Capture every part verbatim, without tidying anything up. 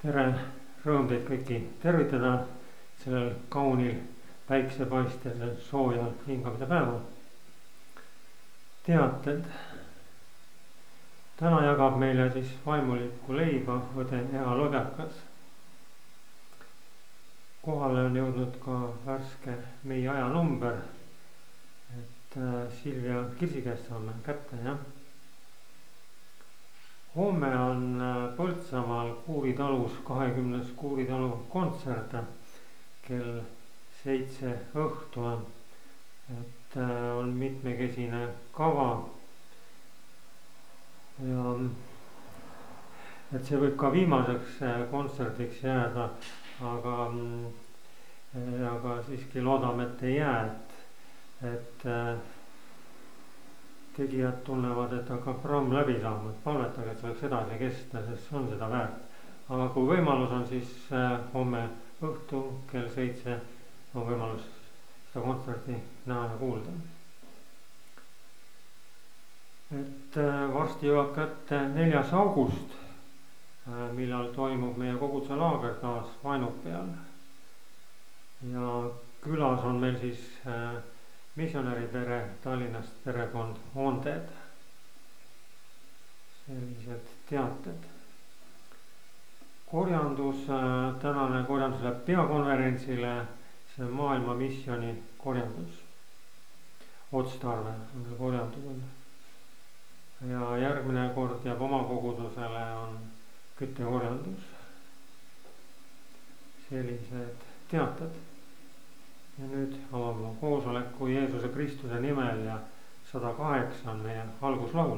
tere, rõõm teid kõiki tervitada sellel kaunil päiksepaistel soojal hingamise päeval. Teated. Täna jagab meile siis vaimulikku leiba õde Ea Lodjakas. Kohale on jõudnud ka värske meie ajanumber, et Silvia Kirsi käest saame kätte, jah. Homme on Põltsamaal Kuuri talus kahekümnes Kuuri talu kontsert kell seitse õhtu, et on mitmekesine kava ja et see võib ka viimaseks kontserdiks jääda, aga, aga siiski loodame, et ei jää, et, et tegijad tunnevad, et hakkab programm läbi saama, et palvetage, et see võiks edasi kesta, sest see on seda väärt. Aga kui võimalus on, siis homme õhtu kell seitse on võimalus seda kontserti näha ja kuulda. Et varsti jõuab kätte neljas august, millal toimub meie koguduse laager taas Vainupea. Ja külas on meil siis missionäri pere Tallinnast perekond Onded. Sellised teated. Korjandus, tänane korjandus läheb peakonverentsile, see on maailma missiooni korjandus. Otstarve on meil korjandus. Ja järgmine kord jääb oma kogudusele on küttekorjandus. Sellised teated. Ja nüüd avame koosoleku Jeesuse Kristuse nimel ja sada kaheksa on meie alguslaul.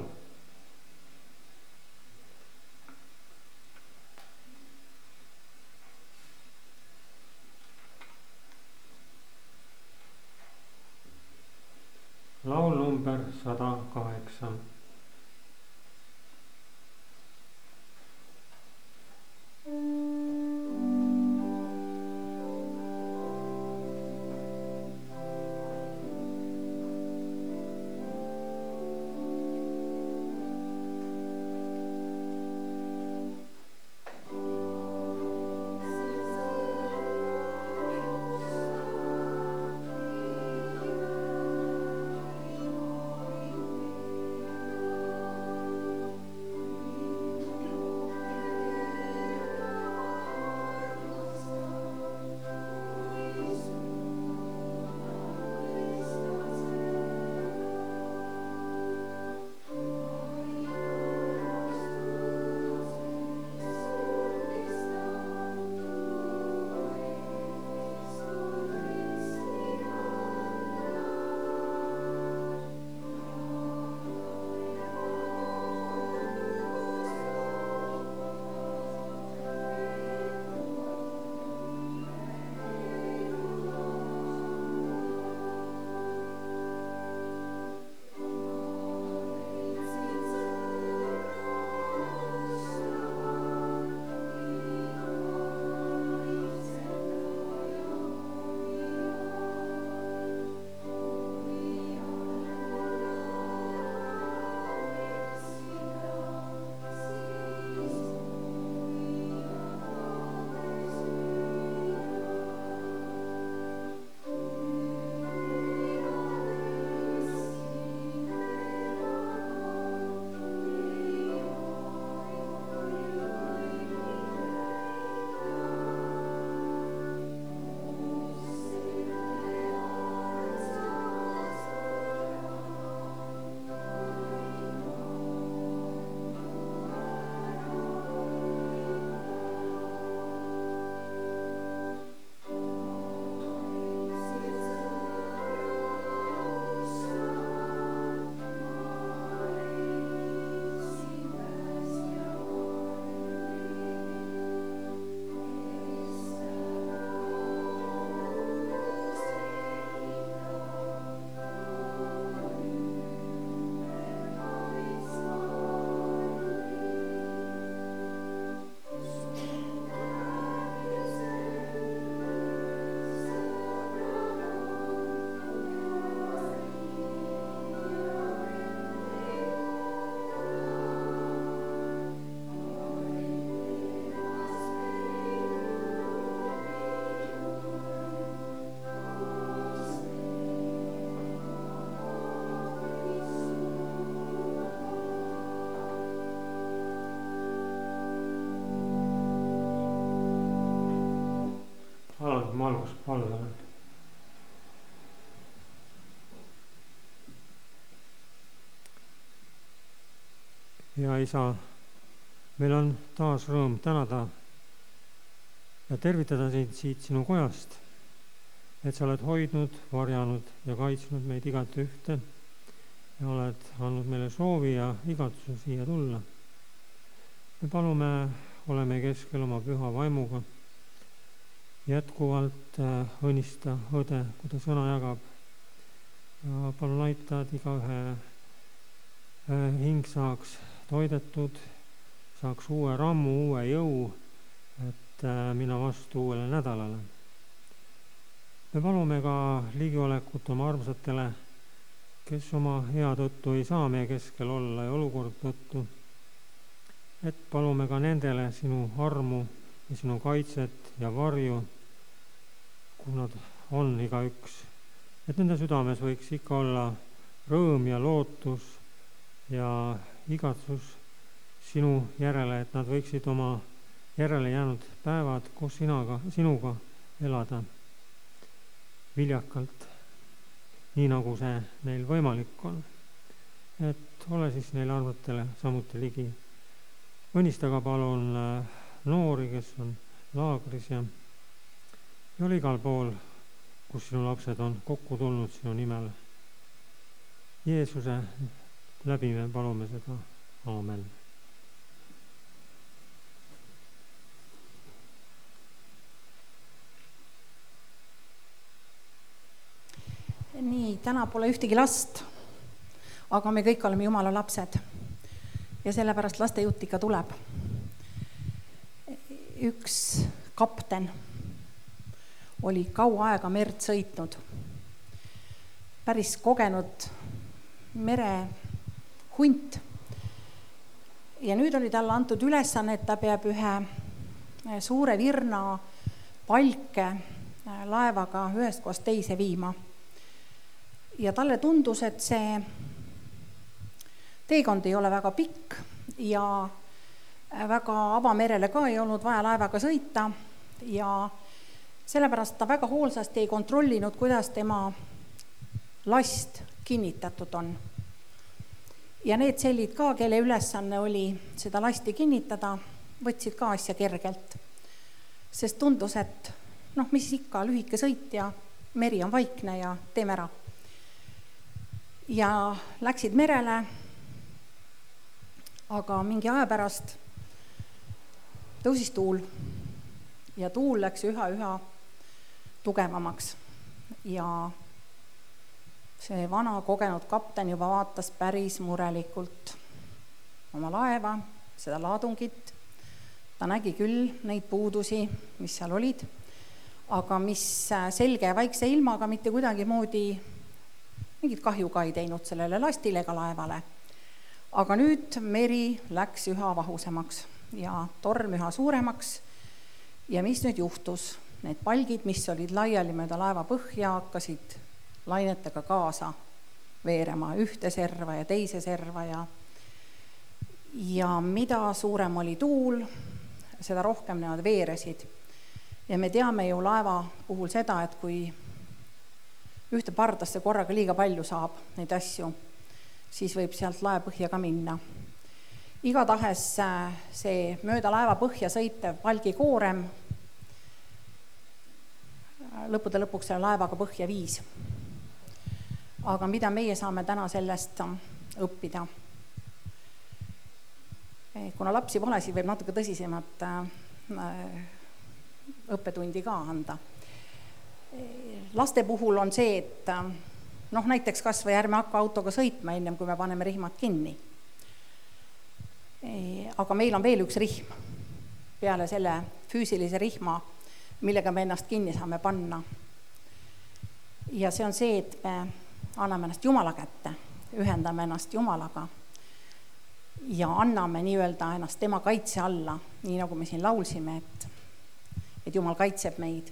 Laul number sada kaheksa. valgust palvele. Ja Isa, meil on taas rõõm tänada ja tervitada sind siit sinu kojast, et sa oled hoidnud, varjanud ja kaitsnud meid igat ühte ja oled andnud meile soovi ja igatuse siia tulla. Me palume, oleme keskel oma püha vaimuga, jätkuvalt õnnista õde, kui ta sõna jagab. Ja palun aita, et igaühe hing saaks toidetud, saaks uue rammu, uue jõu, et minna vastu uuele nädalale. Me palume ka ligiolekut oma armsatele, kes oma hea tõttu ei saa meie keskel olla ja olukord tõttu. Et palume ka nendele sinu armu ja sinu kaitset ja varju, kui nad on igaüks. Et nende südames võiks ikka olla rõõm ja lootus ja igatsus sinu järele, et nad võiksid oma järele jäänud päevad koos sinaga, sinuga elada viljakalt, nii nagu see neil võimalik on. Et ole siis neil arvatele samuti ligi. Õnnistaga palun noori, kes on laagris ja, ja ole igal pool, kus sinu lapsed on kokku tulnud sinu nimel. Jeesuse läbi me palume seda. Aamen. Nii, täna pole ühtegi last, aga me kõik oleme Jumala lapsed ja sellepärast lastejutt ikka tuleb. Üks kapten oli kaua aega merd sõitnud, päris kogenud merehunt ja nüüd oli talle antud ülesanne, et ta peab ühe suure virna palke laevaga ühest kohast teise viima. Ja talle tundus, et see teekond ei ole väga pikk ja väga avamerele ka ei olnud vaja laevaga sõita ja sellepärast ta väga hoolsasti ei kontrollinud, kuidas tema last kinnitatud on. Ja need sellid ka, kelle ülesanne oli seda lasti kinnitada, võtsid ka asja kergelt. Sest tundus, et noh, mis ikka lühike sõit ja meri on vaikne ja teeme ära. Ja läksid merele, aga mingi aja pärast tõusis tuul ja tuul läks üha üha tugevamaks ja see vana kogenud kapten juba vaatas päris murelikult oma laeva, seda laadungit. Ta nägi küll neid puudusi, mis seal olid, aga mis selge ja vaikse ilmaga mitte kuidagi moodi mingit kahju ka ei teinud sellele lastile ega laevale. Aga nüüd meri läks üha vahusemaks ja torm üha suuremaks. Ja mis nüüd juhtus? Need palgid, mis olid laiali mööda laeva põhja, hakkasid lainetega kaasa veerema ühte serva ja teise serva. Ja, ja mida suurem oli tuul, seda rohkem nemad veeresid. Ja me teame ju laeva puhul seda, et kui ühte pardasse korraga liiga palju saab neid asju, siis võib sealt laeva põhja ka minna. Igatahes see mööda laeva põhja sõitev palgikoorem lõppude lõpuks selle laevaga põhja viis. Aga mida meie saame täna sellest õppida? Kuna lapsi pole, siis võib natuke tõsisemat õppetundi ka anda. Laste puhul on see, et noh, näiteks kas või ärme hakka autoga sõitma ennem, kui me paneme rihmad kinni. Aga meil on veel üks rihm peale selle füüsilise rihma, millega me ennast kinni saame panna. Ja see on see, et me anname ennast Jumala kätte, ühendame ennast Jumalaga ja anname nii-öelda ennast tema kaitse alla, nii nagu me siin laulsime, et, et Jumal kaitseb meid.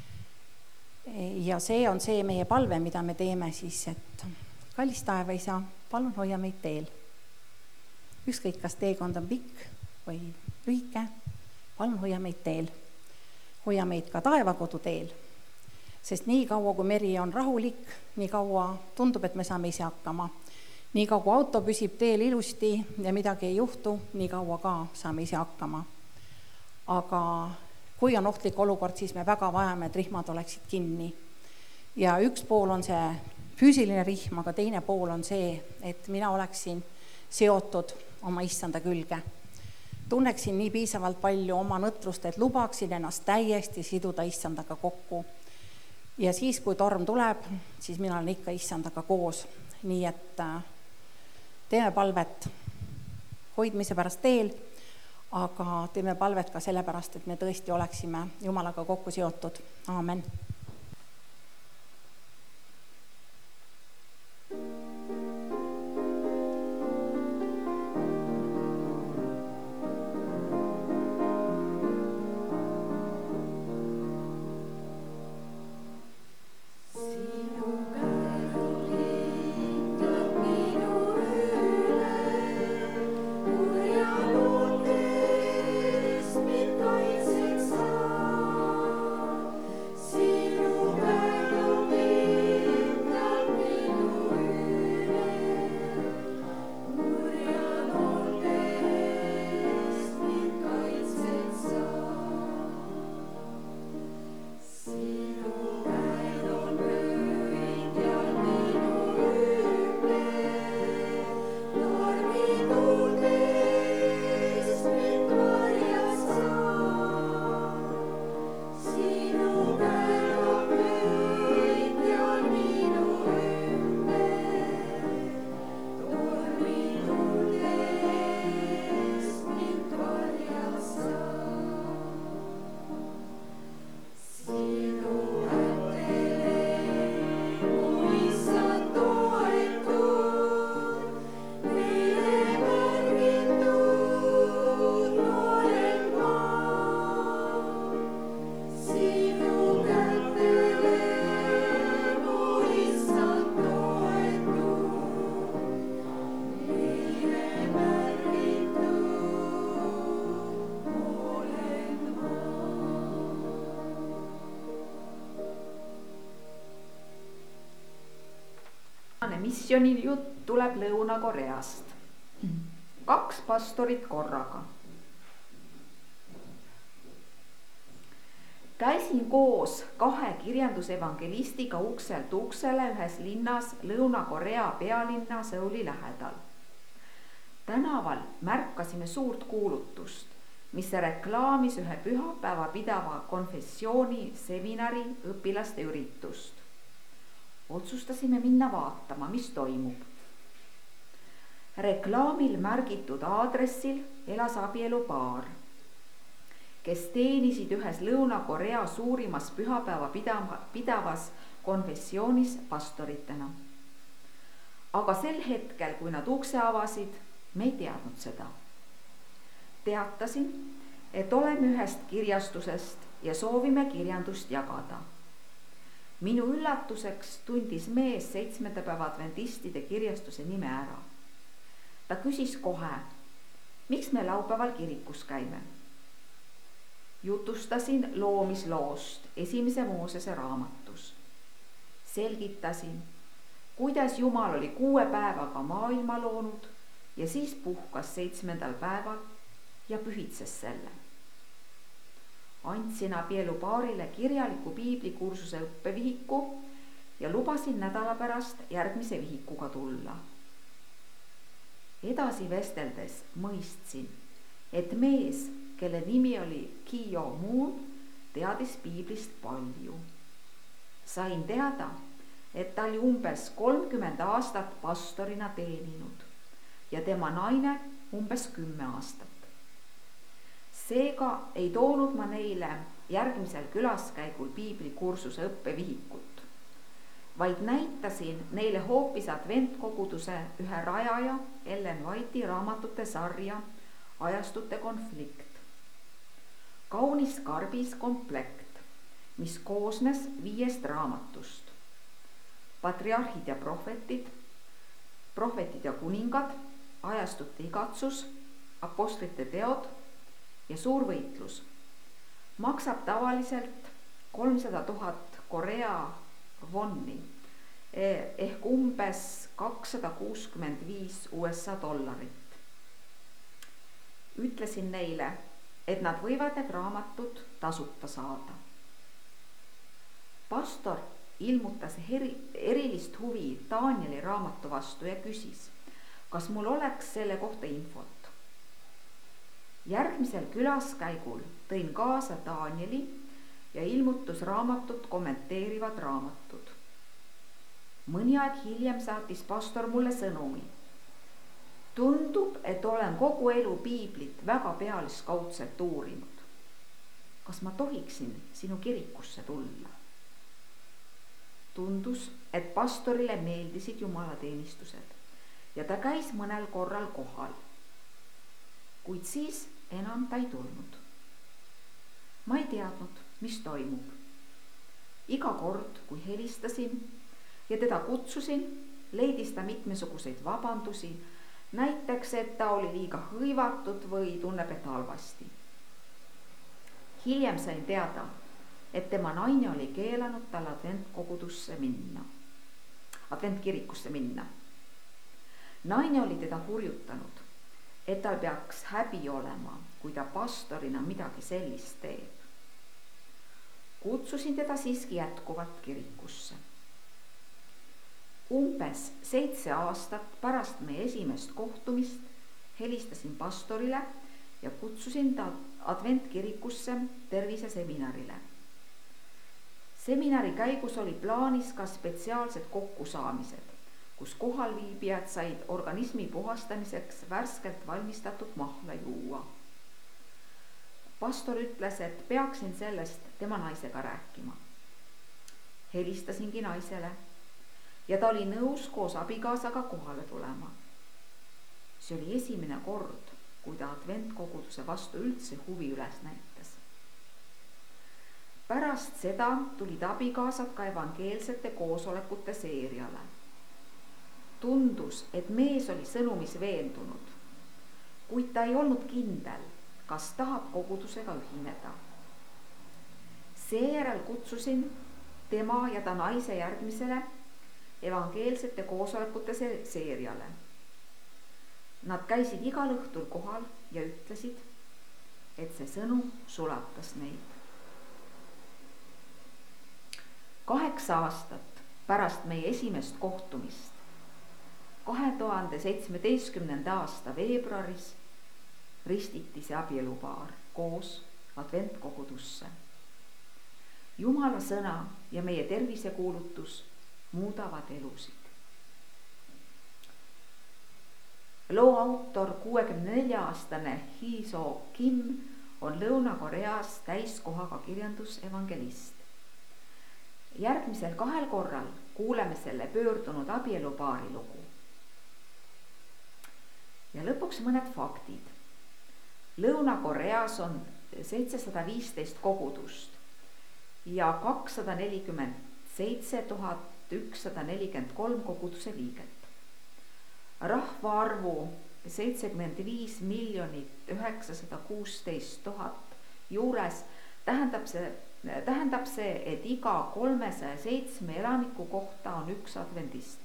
Ja see on see meie palve, mida me teeme siis, et kallis taevaisa, palun hoia meid teel. Ükskõik, kas teekond on pikk või lühike, palun hoia meid teel. Hoia meid ka taevakodu teel Sest nii kaua, kui meri on rahulik, nii kaua tundub, et me saame ise hakkama. Nii kaua, kui auto püsib teel ilusti ja midagi ei juhtu, nii kaua ka saame ise hakkama. Aga kui on ohtlik olukord, siis me väga vajame, et rihmad oleksid kinni. Ja üks pool on see füüsiline rihm, aga teine pool on see, et mina oleksin seotud oma issanda külge. Tunneksin nii piisavalt palju oma nõtrust, et lubaksin ennast täiesti siduda issandaga kokku. Ja siis, kui torm tuleb, siis mina olen ikka issandaga koos. Nii et teeme palvet hoidmise pärast teel, aga teeme palvet ka selle pärast, et me tõesti oleksime Jumalaga kokku seotud. Aamen. Missiooni jutt tuleb Lõuna-Koreast. Kaks pastorit korraga. Käisin koos kahe kirjandusevangelistiga ukselt uksele ühes linnas Lõuna-Korea pealinna Seuli lähedal. Tänaval märkasime suurt kuulutust, mis reklaamis ühe pühapäeva pidava konfessiooni seminari õpilaste üritust. Otsustasime minna vaatama, mis toimub. Reklaamil märgitud aadressil elas abielupaar, kes teenisid ühes Lõuna-Korea suurimas pühapäeva pidavas konfessioonis pastoritena. Aga sel hetkel, kui nad ukse avasid, me ei teadnud seda. Teatasin, et oleme ühest kirjastusest ja soovime kirjandust jagada. Minu üllatuseks tundis mees seitsmenda päeva adventistide kirjastuse nime ära. Ta küsis kohe, miks me laupäeval kirikus käime. Jutustasin loomisloost esimese Moosese raamatus. Selgitasin, kuidas Jumal oli kuue päevaga maailma loonud ja siis puhkas seitsmendal päeval ja pühitses selle. Andsin abielupaarile kirjaliku piiblikursuse õppevihiku ja lubasin nädala pärast järgmise vihikuga tulla. Edasi vesteldes mõistsin, et mees, kelle nimi oli Kio Moon, teadis piiblist palju. Sain teada, et ta oli umbes kolmkümmend aastat pastorina teeninud ja tema naine umbes kümme aastat. Seega ei toonud ma neile järgmisel külaskäigul piiblikursuse õppevihikut, vaid näitasin neile hoopis adventkoguduse ühe rajaja Ellen White'i raamatute sarja Ajastute konflikt. Kaunis karbis komplekt, mis koosnes viiest raamatust. Patriarhid ja prohvetid, prohvetid ja kuningad, ajastute igatsus, apostlite teod ja suur võitlus. Maksab tavaliselt kolmsada tuhat Korea vonni ehk umbes kakssada kuuskümmend viis U S A dollarit. Ütlesin neile, et nad võivad need raamatud tasuta saada. Pastor ilmutas eri, erilist huvi Danieli raamatu vastu ja küsis, kas mul oleks selle kohta infot. Järgmisel külaskäigul tõin kaasa Danieli ja ilmutusraamatut kommenteerivad raamatud. Mõni aeg hiljem saatis pastor mulle sõnumi. Tundub, et olen kogu elu piiblit väga pealiskaudselt uurinud. Kas ma tohiksin sinu kirikusse tulla? Tundus, et pastorile meeldisid jumalateenistused ja ta käis mõnel korral kohal. Kuid siis enam ta ei tulnud. Ma ei teadnud, mis toimub. Iga kord, kui helistasin ja teda kutsusin, leidis ta mitmesuguseid vabandusi, näiteks, et ta oli liiga hõivatud või tunneb, et halvasti. Hiljem sain teada, et tema naine oli keelanud tal adventkogudusse minna, adventkirikusse minna. Naine oli teda hurjutanud, et tal peaks häbi olema, kui ta pastorina midagi sellist teeb. Kutsusin teda siiski jätkuvalt kirikusse. Umbes seitse aastat pärast meie esimest kohtumist helistasin pastorile ja kutsusin ta adventkirikusse terviseseminarile. Seminari käigus oli plaanis ka spetsiaalsed kokkusaamised, kus kohalviibijad said organismi puhastamiseks värskelt valmistatud mahla juua. Pastor ütles, et peaksin sellest tema naisega rääkima. Helistasingi naisele ja ta oli nõus koos abikaasaga kohale tulema. See oli esimene kord, kui ta adventkoguduse vastu üldse huvi üles näitas. Pärast seda tulid abikaasad ka evangeelsete koosolekute seeriale. Tundus, et mees oli sõnumis veendunud, kuid ta ei olnud kindel, kas tahab kogudusega ühineda. Seejärel kutsusin tema ja ta naise järgmisele evangeelsete koosolekute seeriale. Nad käisid igal õhtul kohal ja ütlesid, et see sõnum sulatas neid. Kaheksa aastat pärast meie esimest kohtumist, kahe tuhande seitsmeteistkümnenda aasta veebruaris ristiti see abielupaar koos adventkogudusse. Jumala sõna ja meie tervisekuulutus muudavad elusid. Loo autor kuuekümne nelja aastane Hee-so Kim on Lõuna-Koreas täiskohaga kirjandusevangelist. Järgmisel kahel korral kuuleme selle pöördunud abielupaari lugu. Ja lõpuks mõned faktid. Lõuna-Koreas on seitsesada viisteist kogudust ja kakssada nelikümmend seitse tuhat ükssada nelikümmend kolm koguduse liiget. Rahvaarvu seitsekümmend viis miljonit üheksasada kuusteist tuhat juures tähendab see, tähendab see, et iga kolmesaja seitsme elaniku kohta on üks adventist.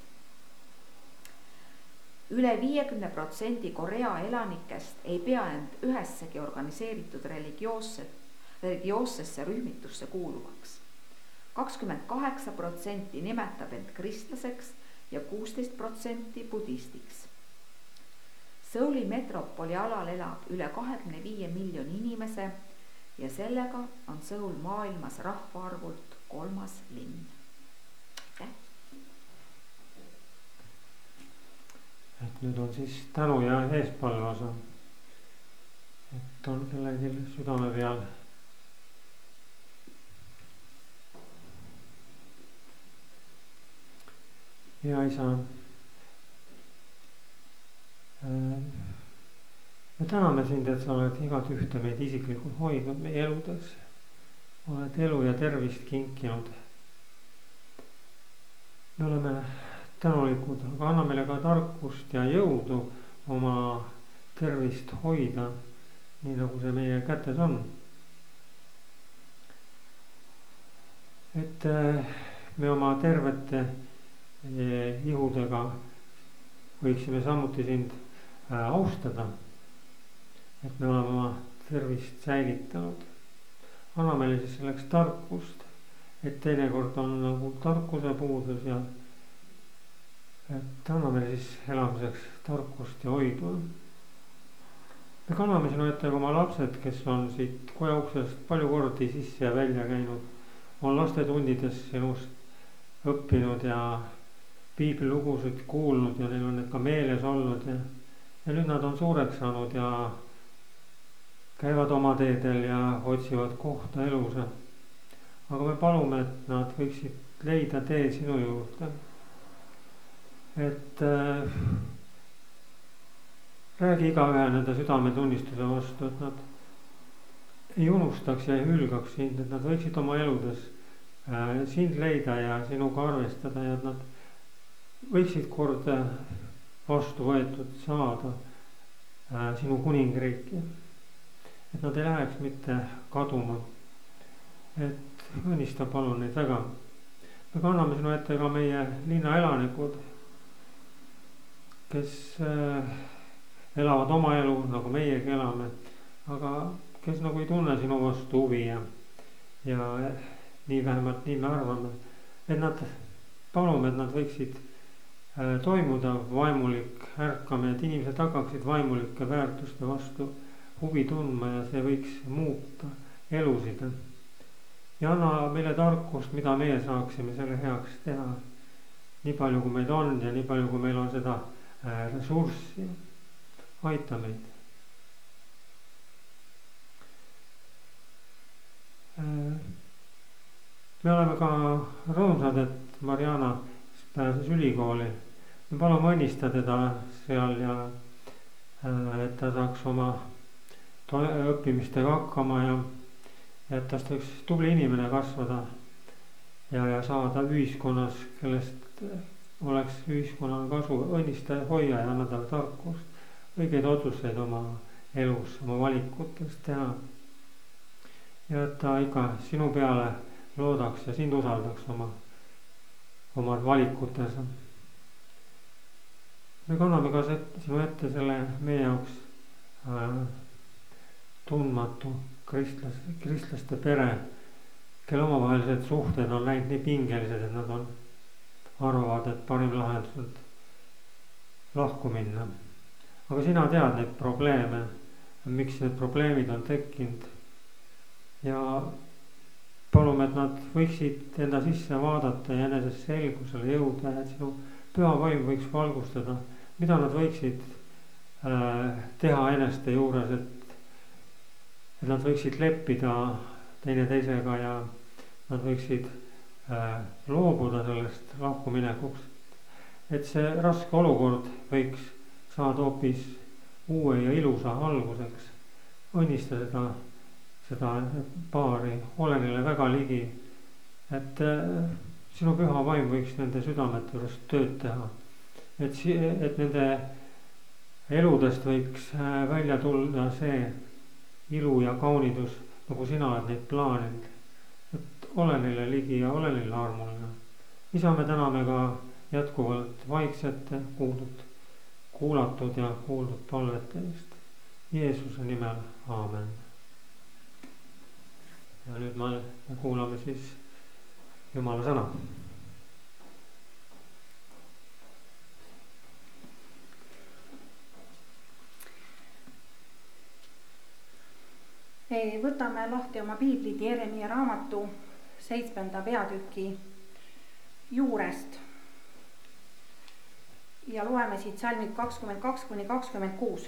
Üle viiekümne protsendi Korea elanikest ei pea end ühessegi organiseeritud religioossesse rühmitusse kuuluvaks. kakskümmend kaheksa protsenti nimetab end kristlaseks ja kuusteist protsenti budistiks. Seuli metropoli alal elab üle kahekümne viie miljoni inimese ja sellega on Seul maailmas rahvaarvult kolmas linn. Et nüüd on siis tänu ja eespalve osa, et on kellegi südame peal. Hea isa, me täname sind, et sa oled igat ühte meid isiklikult hoidnud meie eludes. Oled elu ja tervist kinkinud. Me oleme tänulikud, aga anna meile ka tarkust ja jõudu oma tervist hoida, nii nagu see meie kätes on. et me oma tervete ihudega võiksime samuti sind austada, et me oleme oma tervist säilitanud. Anna meile siis selleks tarkust, et teinekord on nagu tarkuse puudus ja et anna meile siis elamiseks tarkust ja hoidu. Me kanname sinu ette ka oma lapsed, kes on siit koja uksest palju kordi sisse ja välja käinud, on lastetundides sinust õppinud ja piiblilugusid kuulnud ja neil on need ka meeles olnud ja, ja nüüd nad on suureks saanud ja käivad oma teedel ja otsivad kohta elus. Aga me palume, et nad võiksid leida tee sinu juurde. Et äh, räägi igaühe nende südametunnistuse vastu, et nad ei unustaks ja ei hülgaks sind, et nad võiksid oma eludes äh, sind leida ja sinuga arvestada ja et nad võiksid kord vastu võetud saada äh, sinu kuningriiki. Et nad ei läheks mitte kaduma. Et õnnista palun neid väga. Me kanname sinu ette ka meie linna elanikud, kes äh, elavad oma elu, nagu meiegi elame, aga kes nagu ei tunne sinu vastu huvi ja, ja nii vähemalt nii me arvame, et nad palume, et nad võiksid äh, toimuda vaimulik ärkamine, et inimesed hakkaksid vaimulike väärtuste vastu huvi tundma ja see võiks muuta elusid. Ja anna meile tarkust, mida meie saaksime selle heaks teha. Nii palju, kui meid on ja nii palju, kui meil on seda äh, ressurssi. Aita meid. Äh, me oleme ka rõõmsad, et Mariana pääses ülikooli. Me palume õnnista teda seal ja äh, et ta saaks oma õppimistega hakkama ja, ja et tast võiks tubli inimene kasvada ja, ja saada ühiskonnas, kellest oleks ühiskonnale kasu, õnnista ja hoia ja anna talle tarkust, õigeid otsuseid oma elus, oma valikutes teha. Ja et ta ikka sinu peale loodaks ja sind usaldaks oma, oma valikutes. Me kanname ka sinu ette selle meie jaoks äh, tundmatu kristlas, kristlaste pere, kelle omavahelised suhted on läinud nii pingelised, et nad on, arvavad, et parim lahendus on lahku minna. Aga sina tead neid probleeme, miks need probleemid on tekkinud ja palume, et nad võiksid enda sisse vaadata ja enesest selgusele jõuda, et sinu püha vaim võiks valgustada, mida nad võiksid äh, teha eneste juures, et et nad võiksid leppida teine teisega ja nad võiksid äh, loobuda sellest lahkuminekuks. Et see raske olukord võiks saada hoopis uue ja ilusa alguseks. Õnnista seda, seda paari, ole neile väga ligi, et äh, sinu püha vaim võiks nende südamete juures tööd teha. Et, et nende eludest võiks äh, välja tulla see ilu ja kaunidus, nagu sina oled neid plaaninud, et ole neile ligi ja ole neile armuline. Isa, me täname ka jätkuvalt vaiksete, kuuldud, kuulatud ja kuuldud palvete eest. Jeesuse nimel, aamen. Ja nüüd me kuulame siis Jumala sõna. Võtame lahti oma piiblid Jeremia raamatu seitsmenda peatüki juurest ja loeme siit salmid kakskümmend kaks kuni kakskümmend kuus.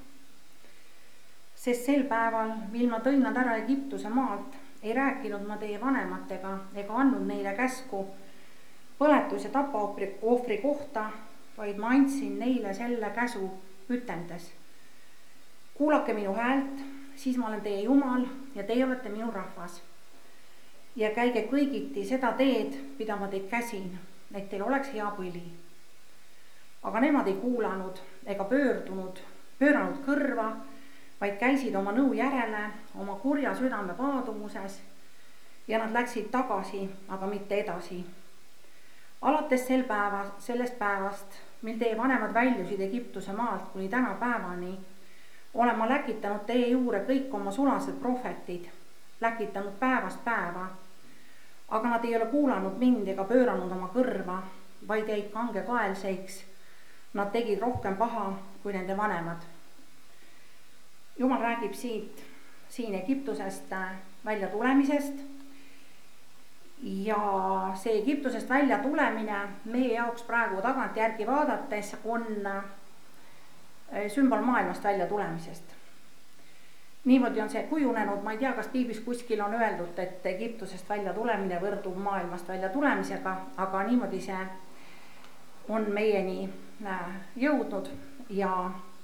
Sest sel päeval, mil ma tõin nad ära Egiptuse maalt, ei rääkinud ma teie vanematega ega andnud neile käsku põletus- ja tapaohvri kohta, vaid ma andsin neile selle käsu üteldes. Kuulake minu häält, siis ma olen teie Jumal ja teie olete minu rahvas. Ja käige kõigiti seda teed, mida ma teid käsin, et teil oleks hea põli. Aga nemad ei kuulanud ega pöördunud, pööranud kõrva, vaid käisid oma nõu järele oma kurja südame paadumuses ja nad läksid tagasi, aga mitte edasi. Alates sel päeva, sellest päevast, mil teie vanemad väljusid Egiptuse maalt kuni täna päevani, olen ma läkitanud teie juurde kõik oma sulased prohvetid, läkitanud päevast päeva, aga nad ei ole kuulanud mind ega pööranud oma kõrva, vaid jäid kangekaelseiks. Nad tegid rohkem paha kui nende vanemad. Jumal räägib siit, siin Egiptusest välja tulemisest ja see Egiptusest välja tulemine meie jaoks praegu tagantjärgi vaadates on sümbol maailmast välja tulemisest. Niimoodi on see kujunenud, ma ei tea, kas piiblis kuskil on öeldud, et Egiptusest välja tulemine võrdub maailmast välja tulemisega, aga niimoodi see on meieni jõudnud ja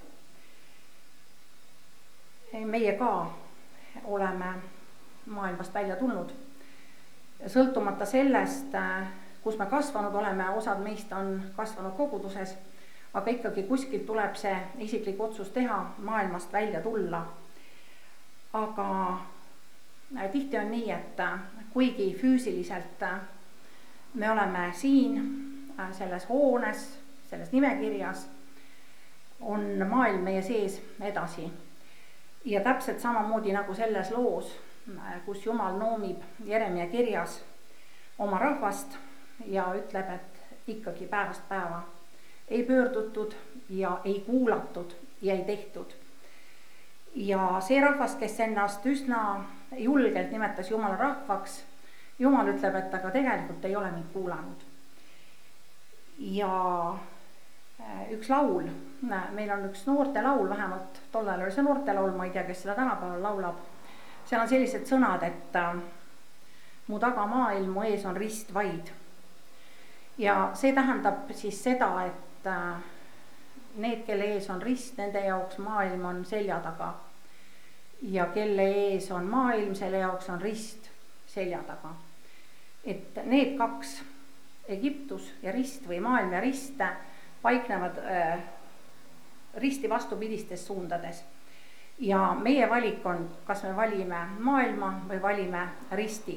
meie ka oleme maailmast välja tulnud. Sõltumata sellest, kus me kasvanud oleme, osad meist on kasvanud koguduses, aga ikkagi kuskilt tuleb see isiklik otsus teha, maailmast välja tulla. Aga tihti on nii, et kuigi füüsiliselt me oleme siin selles hoones, selles nimekirjas, on maailm meie sees edasi. Ja täpselt samamoodi nagu selles loos, kus Jumal noomib Jeremia kirjas oma rahvast ja ütleb, et ikkagi päevast päeva ei pöördutud ja ei kuulatud ja ei tehtud. Ja see rahvas, kes ennast üsna julgelt nimetas Jumala rahvaks, Jumal ütleb, et aga tegelikult ei ole mind kuulanud. Ja üks laul, meil on üks noorte laul, vähemalt tollal oli see noorte laul, ma ei tea, kes seda tänapäeval laulab. Seal on sellised sõnad, et mu taga maailm, mu ees on rist vaid. Ja see tähendab siis seda, et need, kelle ees on rist, nende jaoks maailm on selja taga. Ja kelle ees on maailm, selle jaoks on rist selja taga. Et need kaks, Egiptus ja rist või maailm ja rist, paiknevad äh, risti vastupidistes suundades. Ja meie valik on, kas me valime maailma või valime risti.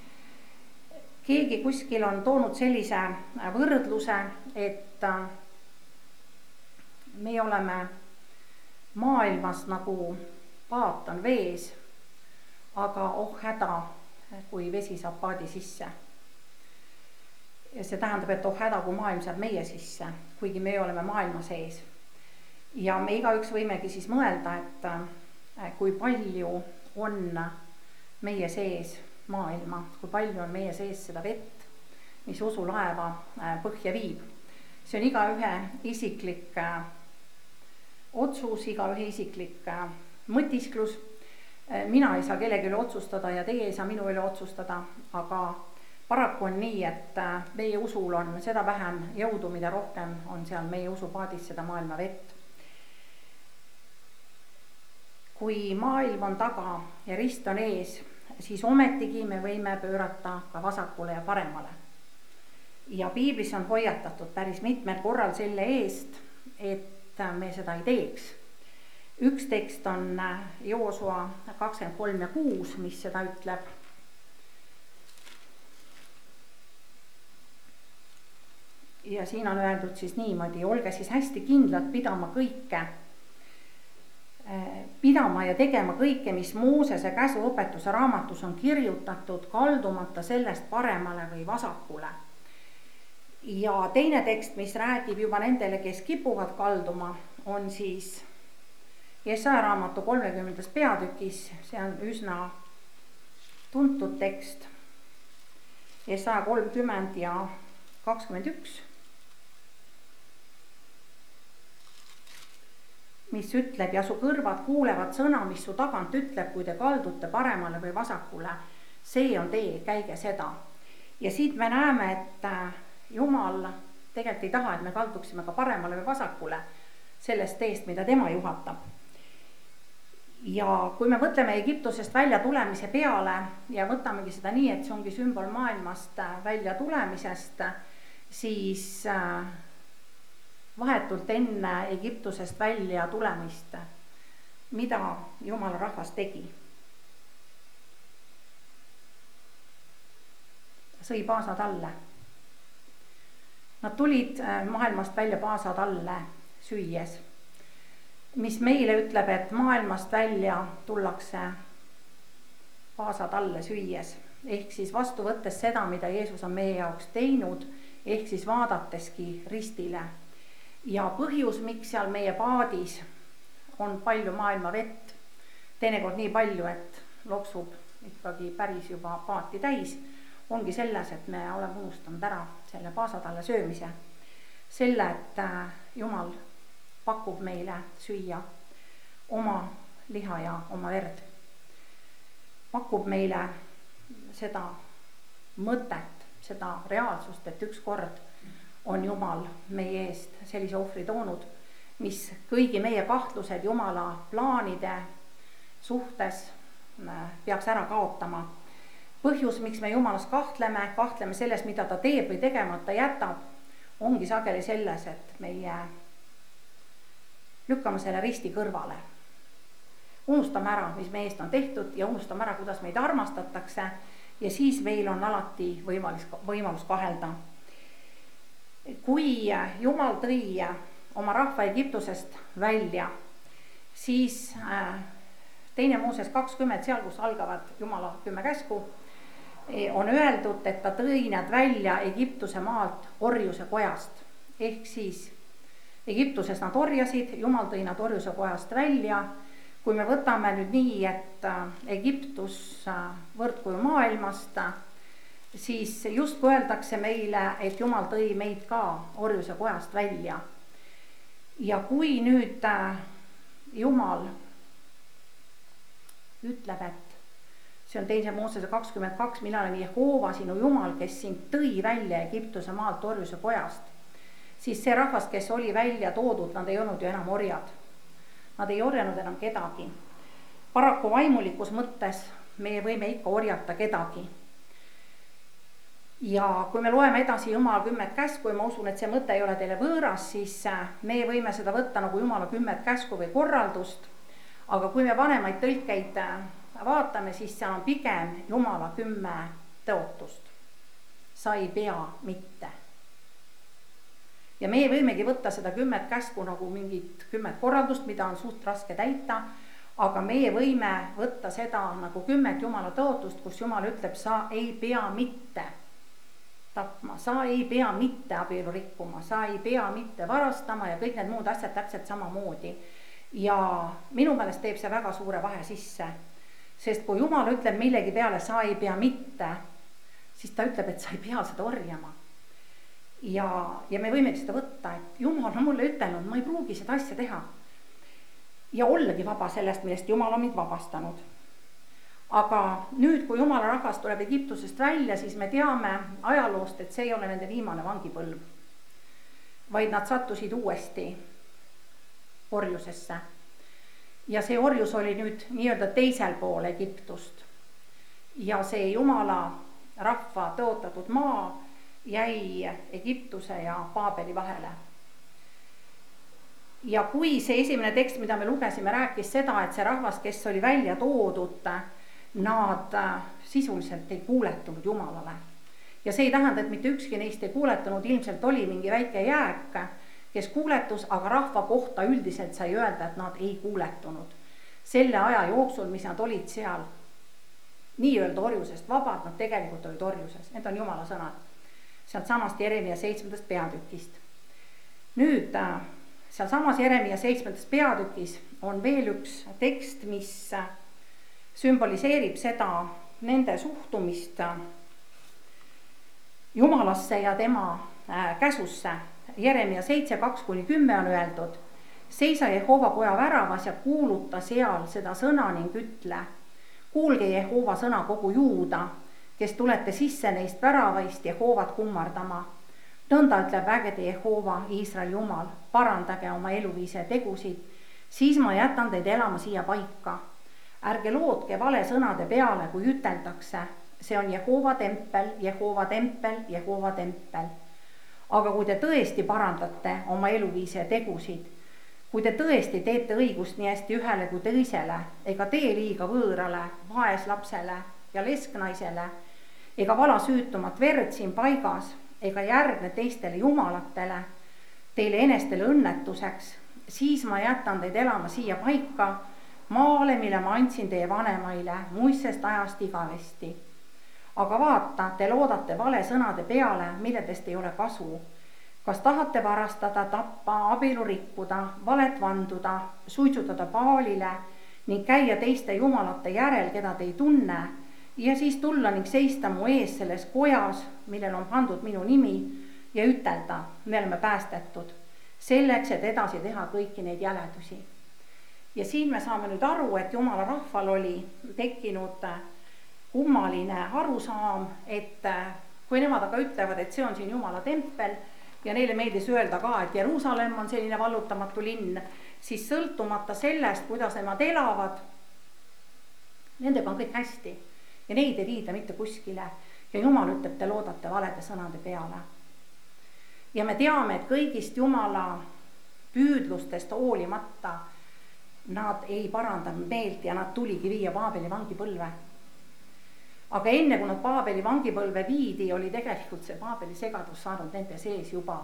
Keegi kuskil on toonud sellise võrdluse, et me oleme maailmas nagu paat on vees, aga oh häda, kui vesi saab paadi sisse. Ja see tähendab, et oh häda, kui maailm saab meie sisse, kuigi me oleme maailma sees. Ja me igaüks võimegi siis mõelda, et kui palju on meie sees maailma, kui palju on meie sees seda vett, mis usulaeva põhja viib. See on iga ühe isiklik otsus, iga ühe isiklik mõtisklus. Mina ei saa kellegi üle otsustada ja teie ei saa minu üle otsustada, aga paraku on nii, et meie usul on seda vähem jõudu, mida rohkem on seal meie usupaadis seda maailma vett. Kui maailm on taga ja rist on ees, siis ometigi me võime pöörata ka vasakule ja paremale. Ja piiblis on hoiatatud päris mitmel korral selle eest, et me seda ei teeks. Üks tekst on Joosua kakskümmend kolm ja kuus, mis seda ütleb. Ja siin on öeldud siis niimoodi, olge siis hästi kindlad pidama kõike, pidama ja tegema kõike, mis Moosese käsuõpetuse raamatus on kirjutatud, kaldumata sellest paremale või vasakule. Ja teine tekst, mis räägib juba nendele, kes kipuvad kalduma, on siis Jesaja raamatu kolmekümnendas peatükis, see on üsna tuntud tekst, Jesaja kolmkümmend ja kakskümmend üks, mis ütleb, ja su kõrvad kuulevad sõna, mis su tagant ütleb, kui te kaldute paremale või vasakule, see on tee, käige seda. Ja siit me näeme, et Jumal tegelikult ei taha, et me kalduksime ka paremale või vasakule sellest teest, mida tema juhatab. Ja kui me mõtleme Egiptusest välja tulemise peale ja võtamegi seda nii, et see ongi sümbol maailmast välja tulemisest, siis vahetult enne Egiptusest välja tulemist, mida Jumala rahvas tegi. sõi paasatalle. Nad tulid maailmast välja paasatalle süües, mis meile ütleb, et maailmast välja tullakse paasatalle süües. Ehk siis vastu võttes seda, mida Jeesus on meie jaoks teinud, ehk siis vaadateski ristile. Ja põhjus, miks seal meie paadis on palju maailma vett, teinekord nii palju, et loksub ikkagi päris juba paati täis, ongi selles, et me oleme unustanud ära selle paasatalle söömise. Selle, et Jumal pakub meile süüa oma liha ja oma verd. Pakub meile seda mõtet, seda reaalsust, et üks kord on Jumal meie eest sellise ohvri toonud, mis kõigi meie kahtlused Jumala plaanide suhtes peaks ära kaotama. Põhjus, miks me Jumalas kahtleme, kahtleme selles, mida ta teeb või tegemata jätab, ongi sageli selles, et meie lükkame selle risti kõrvale. Unustame ära, mis meie eest on tehtud ja unustame ära, kuidas meid armastatakse ja siis meil on alati võimalus, võimalus kahelda. Kui Jumal tõi oma rahva Egiptusest välja, siis teine Mooses kakskümmend, seal kus algavad Jumala kümme käsku, on öeldud, et ta tõi nad välja Egiptuse maalt orjuse kojast. Ehk siis Egiptuses nad orjasid, Jumal tõi nad orjuse kojast välja. Kui me võtame nüüd nii, et Egiptus võrdkuju maailmast, siis just öeldakse meile, et Jumal tõi meid ka orjuse kojast välja. Ja kui nüüd Jumal ütleb, et see on teise Moosese kakskümmend kaks, mina olen Jehoova sinu Jumal, kes sind tõi välja Egiptuse maalt orjuse kojast, siis see rahvas, kes oli välja toodud, nad ei olnud ju enam orjad. Nad ei orjanud enam kedagi. Paraku vaimulikus mõttes me võime ikka orjata kedagi. Ja kui me loeme edasi Jumala kümmet käsku ja ma usun, et see mõte ei ole teile võõras, siis me võime seda võtta nagu Jumala kümmet käsku või korraldust. Aga kui me vanemaid tõlkeid vaatame, siis seal on pigem Jumala kümme tõotust. Sa ei pea mitte. Ja me võimegi võtta seda kümmet käsku nagu mingit kümmet korraldust, mida on suht raske täita, aga meie võime võtta seda nagu kümmet Jumala tõotust, kus Jumal ütleb, sa ei pea mitte tapma, sa ei pea mitte abielu rikkuma, sa ei pea mitte varastama ja kõik need muud asjad täpselt samamoodi. Ja minu meelest teeb see väga suure vahe sisse. Sest kui Jumal ütleb millegi peale, sa ei pea mitte, siis ta ütleb, et sa ei pea seda orjama. Ja, ja me võimegi seda võtta, et Jumal on mulle ütelnud, ma ei pruugi seda asja teha. Ja ollagi vaba sellest, millest Jumal on mind vabastanud. Aga nüüd, kui Jumala rahvas tuleb Egiptusest välja, siis me teame ajaloost, et see ei ole nende viimane vangipõlv. Vaid nad sattusid uuesti orjusesse. Ja see orjus oli nüüd nii-öelda teisel pool Egiptust. Ja see Jumala rahva tõotatud maa jäi Egiptuse ja Paabeli vahele. Ja kui see esimene tekst, mida me lugesime, rääkis seda, et see rahvas, kes oli välja toodud, nad sisuliselt ei kuuletunud Jumalale. Ja see ei tähenda, et mitte ükski neist ei kuuletunud, ilmselt oli mingi väike jääk, kes kuuletus, aga rahva kohta üldiselt sai öelda, et nad ei kuuletunud. Selle aja jooksul, mis nad olid seal nii-öelda orjusest vabad, nad tegelikult olid orjuses. Need on Jumala sõnad. Sealt samast Jeremia seitsmendast peatükist. Nüüd seal samas Jeremia seitsmendast peatükis on veel üks tekst, mis sümboliseerib seda nende suhtumist Jumalasse ja tema käsusse. Jeremia seitse kaks kuni kümme on öeldud, seisa Jehova koja väravas ja kuuluta seal seda sõna ning ütle, kuulge Jehova sõna kogu Juuda, kes tulete sisse neist väravaist Jehovat kummardama. Nõnda ütleb vägede Jehova, Iisrael Jumal, parandage oma eluviise tegusid, siis ma jätan teid elama siia paika. Ärge lootke vale sõnade peale, kui üteldakse, see on Jehova tempel, Jehova tempel, Jehova tempel. Aga kui te tõesti parandate oma eluviise tegusid, kui te tõesti teete õigust nii hästi ühele kui teisele, ega tee liiga võõrale, vaeslapsele ja lesknaisele ega vala süütumat verd siin paigas, ega järgne teistele jumalatele, teile enestele õnnetuseks, siis ma jätan teid elama siia paika, maale, mille ma andsin teie vanemaile muistsest ajast igavesti. Aga vaata, te loodate vale sõnade peale, milledest ei ole kasu. Kas tahate varastada, tappa, abielu rikkuda, valet vanduda, suitsutada paalile ning käia teiste jumalate järel, keda te ei tunne, ja siis tulla ning seista mu ees selles kojas, millel on pandud minu nimi, ja ütelda, me oleme päästetud, selleks, et edasi teha kõiki neid jäledusi. Ja siin me saame nüüd aru, et Jumala rahval oli tekkinud kummaline arusaam, et kui nemad aga ütlevad, et see on siin Jumala tempel ja neile meeldis öelda ka, et Jeruusalemm on selline vallutamatu linn, siis sõltumata sellest, kuidas nemad elavad, nendega on kõik hästi ja neid ei viida mitte kuskile. Ja Jumal ütleb, te loodate valede sõnade peale. Ja me teame, et kõigist Jumala püüdlustest hoolimata nad ei parandanud meelt ja nad tuligi viia Paabeli vangipõlve. Aga enne, kui nad Paabeli vangipõlve viidi, oli tegelikult see Paabeli segadus saanud nende sees juba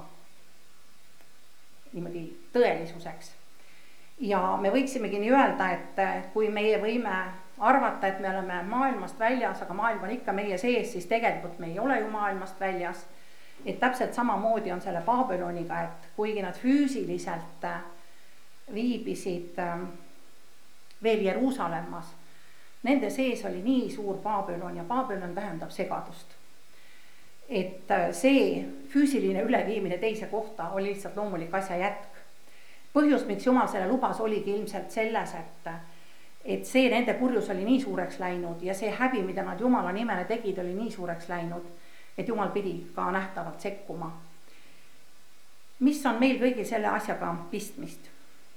niimoodi tõelisuseks. Ja me võiksimegi nii öelda, et kui meie võime arvata, et me oleme maailmast väljas, aga maailm on ikka meie sees, siis tegelikult me ei ole ju maailmast väljas. Et täpselt samamoodi on selle Babyloniga, et kuigi nad füüsiliselt viibisid veel Jeruusalemmas, nende sees oli nii suur Babylon ja Babylon tähendab segadust. Et see füüsiline üleviimine teise kohta oli lihtsalt loomulik asja jätk. Põhjus, miks Jumal selle lubas, oligi ilmselt selles, et, et see nende kurjus oli nii suureks läinud ja see häbi, mida nad Jumala nimele tegid, oli nii suureks läinud, et Jumal pidi ka nähtavalt sekkuma. Mis on meil kõigil selle asjaga pistmist?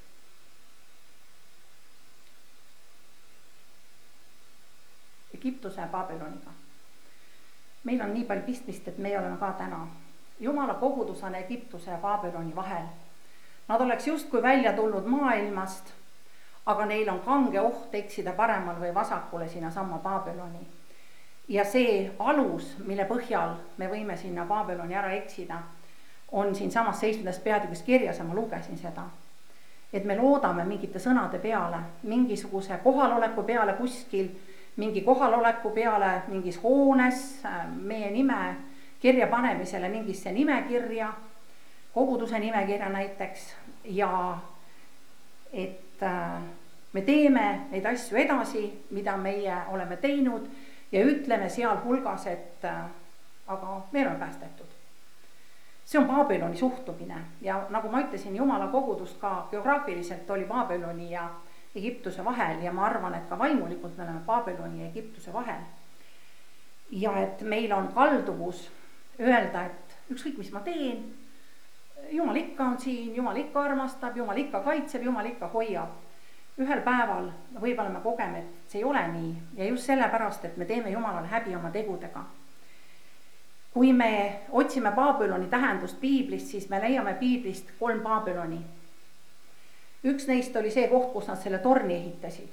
Egiptuse ja Babyloniga. Meil on nii palju pistmist, et me oleme ka täna. Jumala kogudus on Egiptuse ja Babyloni vahel. Nad oleks justkui välja tulnud maailmast, aga neil on kange oht eksida paremal või vasakule sinna samma Babyloni. Ja see alus, mille põhjal me võime sinna Babyloni ära eksida, on siin samas seitsmendas peatükis kirjas ja ma lugesin seda. Et me loodame mingite sõnade peale, mingisuguse kohaloleku peale kuskil, mingi kohaloleku peale mingis hoones, meie nime kirja panemisele mingisse nimekirja, koguduse nimekirja näiteks, ja et me teeme neid asju edasi, mida meie oleme teinud ja ütleme seal hulgas, et aga me oleme päästetud. See on Babyloni suhtumine ja nagu ma ütlesin, Jumala kogudust ka geograafiliselt oli Babyloni ja Egiptuse vahel ja ma arvan, et ka vaimulikult me oleme Babyloni ja Egiptuse vahel. Ja et meil on kalduvus öelda, et ükskõik mis ma teen, Jumal ikka on siin, Jumal ikka armastab, Jumal ikka kaitseb, Jumal ikka hoiab. Ühel päeval võib-olla me kogeme, et see ei ole nii ja just sellepärast, et me teeme Jumalale häbi oma tegudega. Kui me otsime Babyloni tähendust Piiblist, siis me leiame Piiblist kolm Babyloni. Üks neist oli see koht, kus nad selle torni ehitasid.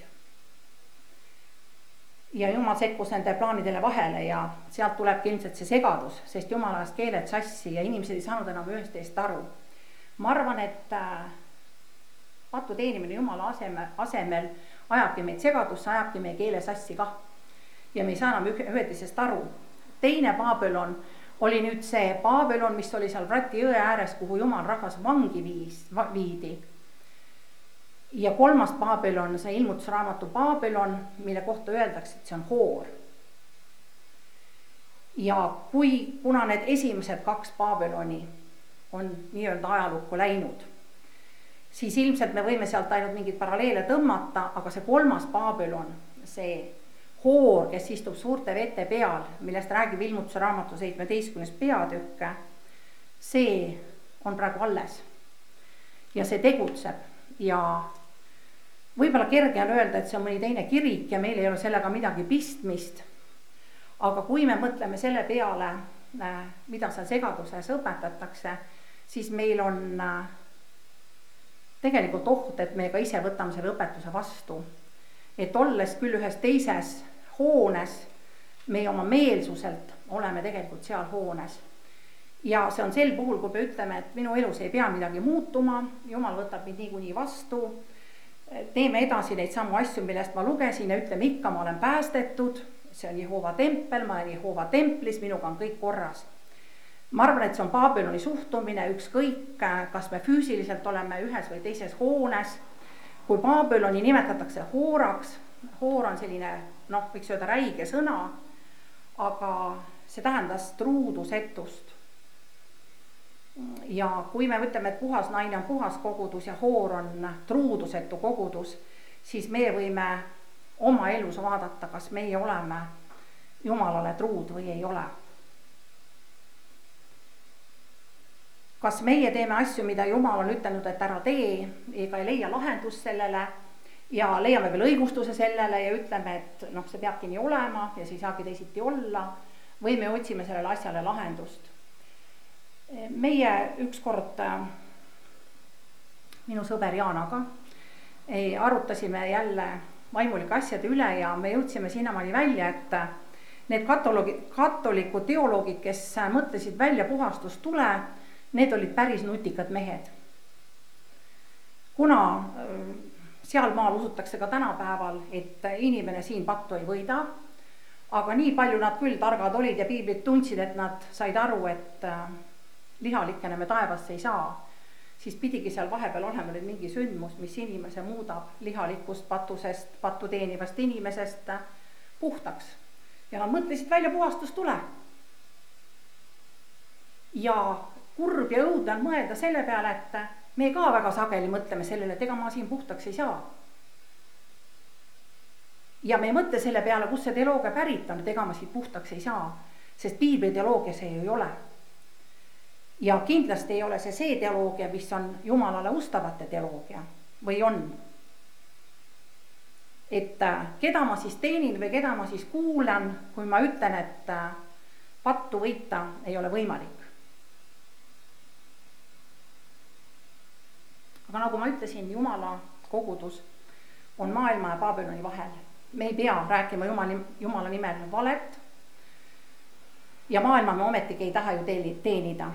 Ja Jumal sekkus nende plaanidele vahele ja sealt tulebki ilmselt see segadus, sest Jumal ajas keeled sassi ja inimesed ei saanud enam ühest teist aru. Ma arvan, et patu teenimine Jumala asemel, asemel ajabki meid segadusse, ajabki meie keele sassi kah. Ja me ei saa enam ühetisest aru. Teine Babylon oli nüüd see Babylon, mis oli seal Vrati jõe ääres, kuhu Jumal rahvas vangi viis, viidi. Ja kolmas Babylon, see ilmutusraamatu Babylon, mille kohta öeldakse, et see on hoor. Ja kui, kuna need esimesed kaks Babyloni on nii-öelda ajalukku läinud, siis ilmselt me võime sealt ainult mingid paralleele tõmmata, aga see kolmas Babylon, see hoor, kes istub suurte vete peal, millest räägib ilmutuse raamatu seitsmeteistkümnes peatükk, see on praegu alles. Ja see tegutseb ja võib-olla kerge on öelda, et see on mõni teine kirik ja meil ei ole sellega midagi pistmist. Aga kui me mõtleme selle peale, mida seal segaduses õpetatakse, siis meil on tegelikult oht, et me ka ise võtame selle õpetuse vastu. Et olles küll ühes teises hoones, meie oma meelsuselt oleme tegelikult seal hoones. Ja see on sel puhul, kui me ütleme, et minu elus ei pea midagi muutuma, Jumal võtab mind niikuinii vastu, teeme edasi neid samu asju, millest ma lugesin ja ütleme ikka, ma olen päästetud, see on Jehoova tempel, ma olen Jehoova templis, minuga on kõik korras. Ma arvan, et see on Babyloni suhtumine, ükskõik, kas me füüsiliselt oleme ühes või teises hoones. Kui Babyloni nimetatakse hooraks, hoor on selline, noh, võiks öelda räige sõna, aga see tähendas truudusetust. Ja kui me ütleme, et puhas naine on puhas kogudus ja hoor on truudusetu kogudus, siis me võime oma elus vaadata, kas meie oleme Jumalale truud või ei ole. Kas meie teeme asju, mida Jumal on ütelnud, et ära tee, ega ei leia lahendust sellele ja leiame veel õigustuse sellele ja ütleme, et noh, see peabki nii olema ja see ei saagi teisiti olla, või me otsime sellele asjale lahendust. Meie ükskord minu sõber Jaanaga arutasime jälle vaimulike asjade üle ja me jõudsime sinnamaani välja, et need katolikud teoloogid, kes mõtlesid välja puhastustule, need olid päris nutikad mehed. Kuna seal maal usutakse ka tänapäeval, et inimene siin pattu ei võida, aga nii palju nad küll targad olid ja piiblit tundsid, et nad said aru, et lihalikene me taevasse ei saa, siis pidigi seal vahepeal olema nüüd mingi sündmus, mis inimese muudab lihalikust patusest, pattu teenivast inimesest puhtaks. Ja nad mõtlesid välja puhastustule. Ja kurb ja õudne on mõelda selle peale, et me ka väga sageli mõtleme sellele, et ega ma siin puhtaks ei saa. Ja me ei mõtle selle peale, kus see teoloogia pärit on, et ega ma siit puhtaks ei saa, sest piibli teoloogia see ju ei ole. Ja kindlasti ei ole see see teoloogia, mis on Jumalale ustavate teoloogia või on. Et keda ma siis teenin või keda ma siis kuulan, kui ma ütlen, et pattu võita ei ole võimalik. Aga nagu ma ütlesin, Jumala kogudus on maailma ja Babyloni vahel. Me ei pea rääkima Jumala, Jumala nimel valet ja maailma me ometigi ei taha ju teenida.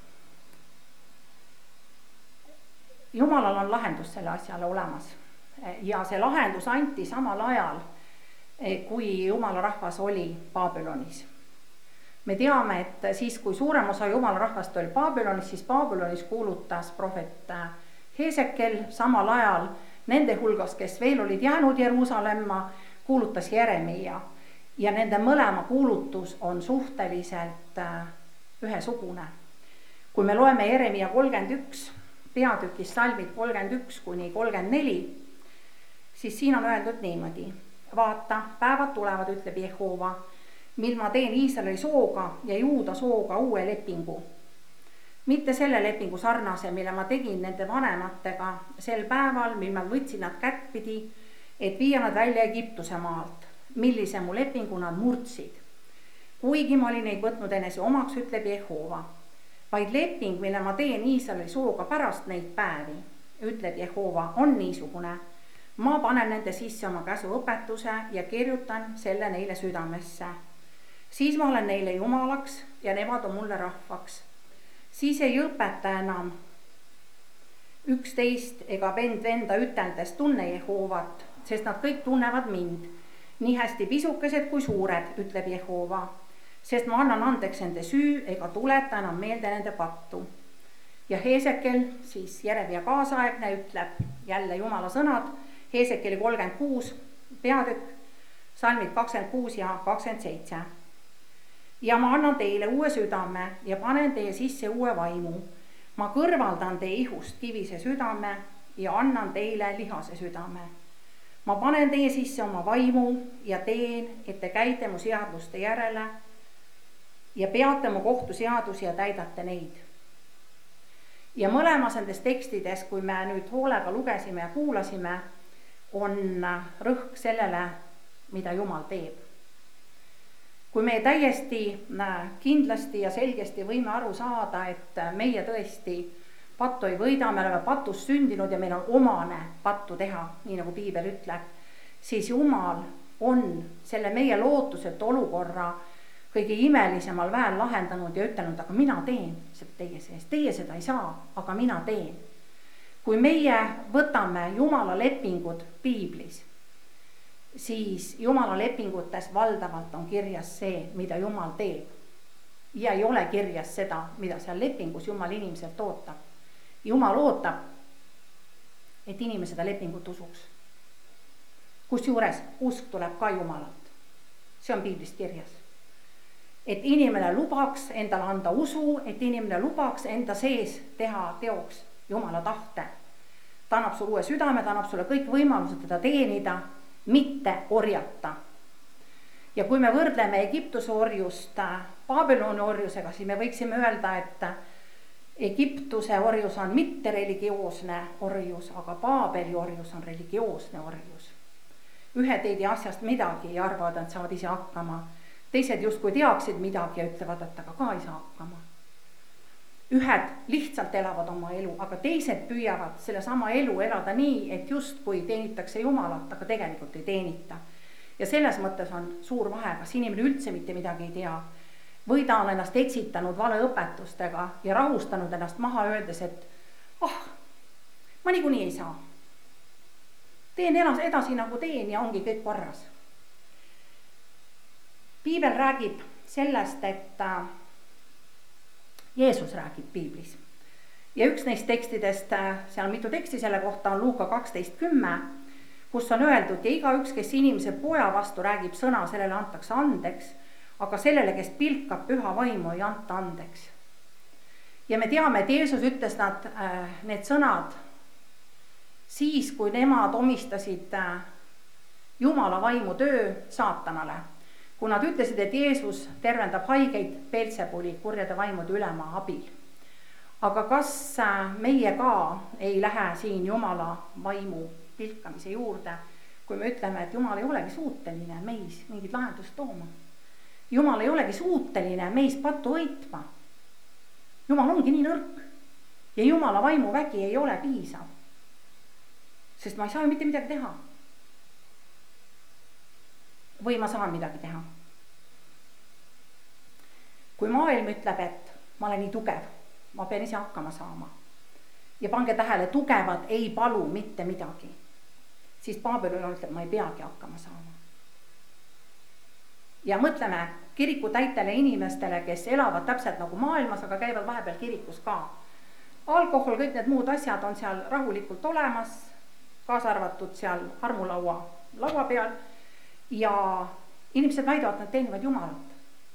Jumalal on lahendus selle asjale olemas ja see lahendus anti samal ajal, kui Jumala rahvas oli Babylonis. Me teame, et siis kui suurem osa Jumala rahvast oli Babylonis, siis Babylonis kuulutas prohvet Hesekel samal ajal nende hulgas, kes veel olid jäänud Jeruusalemma, kuulutas Jeremia ja nende mõlema kuulutus on suhteliselt ühesugune. Kui me loeme Jeremia kolmkümmend üks peatükis salmid kolmkümmend üks kuni kolmkümmend neli, siis siin on öeldud niimoodi. Vaata, päevad tulevad, ütleb Jehova, mil ma teen Iisraeli sooga ja Juuda sooga uue lepingu. Mitte selle lepingu sarnase, mille ma tegin nende vanematega sel päeval, mil ma võtsin nad kättpidi, et viia nad välja Egiptuse maalt, millise mu lepingu nad murdsid. Kuigi ma olin neid võtnud enese omaks, ütleb Jehova. Vaid leping, mille ma teen Iisraeli sooga pärast neid päevi, ütleb Jehova, on niisugune. Ma panen nende sisse oma käsu õpetuse ja kirjutan selle neile südamesse. Siis ma olen neile jumalaks ja nemad on mulle rahvaks. Siis ei õpeta enam üksteist ega vend venda üteldes tunne Jehovat, sest nad kõik tunnevad mind. Nii hästi pisukesed kui suured, ütleb Jehova. Sest ma annan andeks nende süü ega tuleta enam meelde nende pattu. Ja Hesekel, siis Jeremia kaasaegne, ütleb jälle Jumala sõnad, Hesekeli kolmkümmend kuus peatükk, salmid kakskümmend kuus ja kakskümmend seitse. Ja ma annan teile uue südame ja panen teie sisse uue vaimu. Ma kõrvaldan teie ihust kivise südame ja annan teile lihase südame. Ma panen teie sisse oma vaimu ja teen, et te käite mu seaduste järele ja peate mu kohtuseadusi ja täidate neid. Ja mõlemas nendes tekstides, kui me nüüd hoolega lugesime ja kuulasime, on rõhk sellele, mida Jumal teeb. Kui me täiesti kindlasti ja selgesti võime aru saada, et meie tõesti pattu ei võida, me oleme patus sündinud ja meil on omane pattu teha, nii nagu piibel ütleb, siis Jumal on selle meie lootusetu olukorra kõige imelisemal väel lahendanud ja ütelnud, aga mina teen seda teie sees, teie seda ei saa, aga mina teen. Kui meie võtame Jumala lepingud piiblis, siis Jumala lepingutes valdavalt on kirjas see, mida Jumal teeb. Ja ei ole kirjas seda, mida seal lepingus Jumal inimeselt ootab. Jumal ootab, et inimene seda lepingut usuks. Kusjuures usk tuleb ka Jumalalt. See on piiblist kirjas. Et inimene lubaks endale anda usu, et inimene lubaks enda sees teha teoks Jumala tahte. Ta annab sulle uue südame, ta annab sulle kõik võimalused teda teenida, mitte orjata. Ja kui me võrdleme Egiptuse orjust Babyloni orjusega, siis me võiksime öelda, et Egiptuse orjus on mitte religioosne orjus, aga Babeli orjus on religioosne orjus. Ühed ei tea asjast midagi ja arvavad, et saavad ise hakkama. Teised justkui teaksid midagi ja ütlevad, et aga ka ei saa hakkama. Ühed lihtsalt elavad oma elu, aga teised püüavad selle sama elu elada nii, et justkui teenitakse Jumalat, aga tegelikult ei teenita. Ja selles mõttes on suur vahe, kas inimene üldse mitte midagi ei tea. Või ta on ennast eksitanud valeõpetustega ja rahustanud ennast maha öeldes, et oh, ma niikuinii ei saa. Teen edasi nagu teen ja ongi kõik korras. Piibel räägib sellest, et Jeesus räägib piiblis. Ja üks neist tekstidest, seal on mitu teksti selle kohta, on Luuka kaksteist kümme, kus on öeldud, ja iga üks, kes inimese poja vastu räägib sõna, sellele antakse andeks, aga sellele, kes pilkab püha vaimu, ei anta andeks. Ja me teame, et Jeesus ütles nad, need sõnad siis, kui nemad omistasid Jumala vaimu töö saatanale. Kui nad ütlesid, et Jeesus tervendab haigeid Beelzebuli kurjade vaimude ülema abil. Aga kas meie ka ei lähe siin Jumala vaimu pilkamise juurde, kui me ütleme, et Jumal ei olegi suuteline meis mingit lahendust tooma. Jumal ei olegi suuteline meis pattu võitma. Jumal ongi nii nõrk ja Jumala vaimu vägi ei ole piisav. Sest ma ei saa ju mitte midagi teha. Või ma saan midagi teha. Kui maailm ütleb, et ma olen nii tugev, ma pean ise hakkama saama. Ja pange tähele, tugevad ei palu mitte midagi. Siis Babylon ütleb, ma ei peagi hakkama saama. Ja mõtleme kiriku täitele inimestele, kes elavad täpselt nagu maailmas, aga käivad vahepeal kirikus ka. Alkohol, kõik need muud asjad on seal rahulikult olemas, kaasa arvatud seal armulaua laua peal ja inimesed väidavad, nad teenivad Jumalat.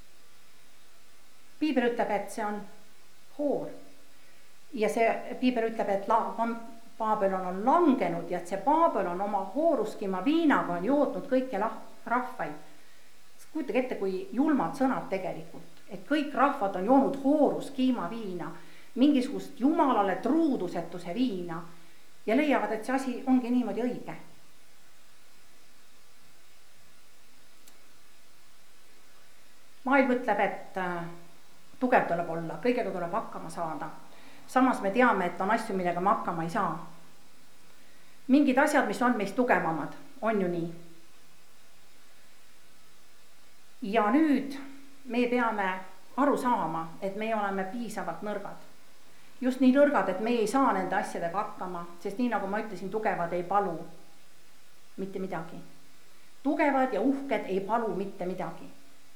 Piibel ütleb, et see on hoor ja see Piibel ütleb, et la, Babylon on langenud ja et see Babylon oma hooruskima viinaga on jootnud kõiki rahvaid. Kujutage ette, kui julmad sõnad tegelikult, et kõik rahvad on joonud hooruskiima viina, mingisugust Jumalale truudusetuse viina ja leiavad, et see asi ongi niimoodi õige. Maailm ütleb, et tugev tuleb olla, kõigega tuleb hakkama saada. Samas me teame, et on asju, millega me hakkama ei saa. Mingid asjad, mis on meist tugevamad, on ju nii. Ja nüüd me peame aru saama, et me oleme piisavalt nõrgad. Just nii nõrgad, et me ei saa nende asjadega hakkama, sest nii nagu ma ütlesin, tugevad ei palu mitte midagi. Tugevad ja uhked ei palu mitte midagi.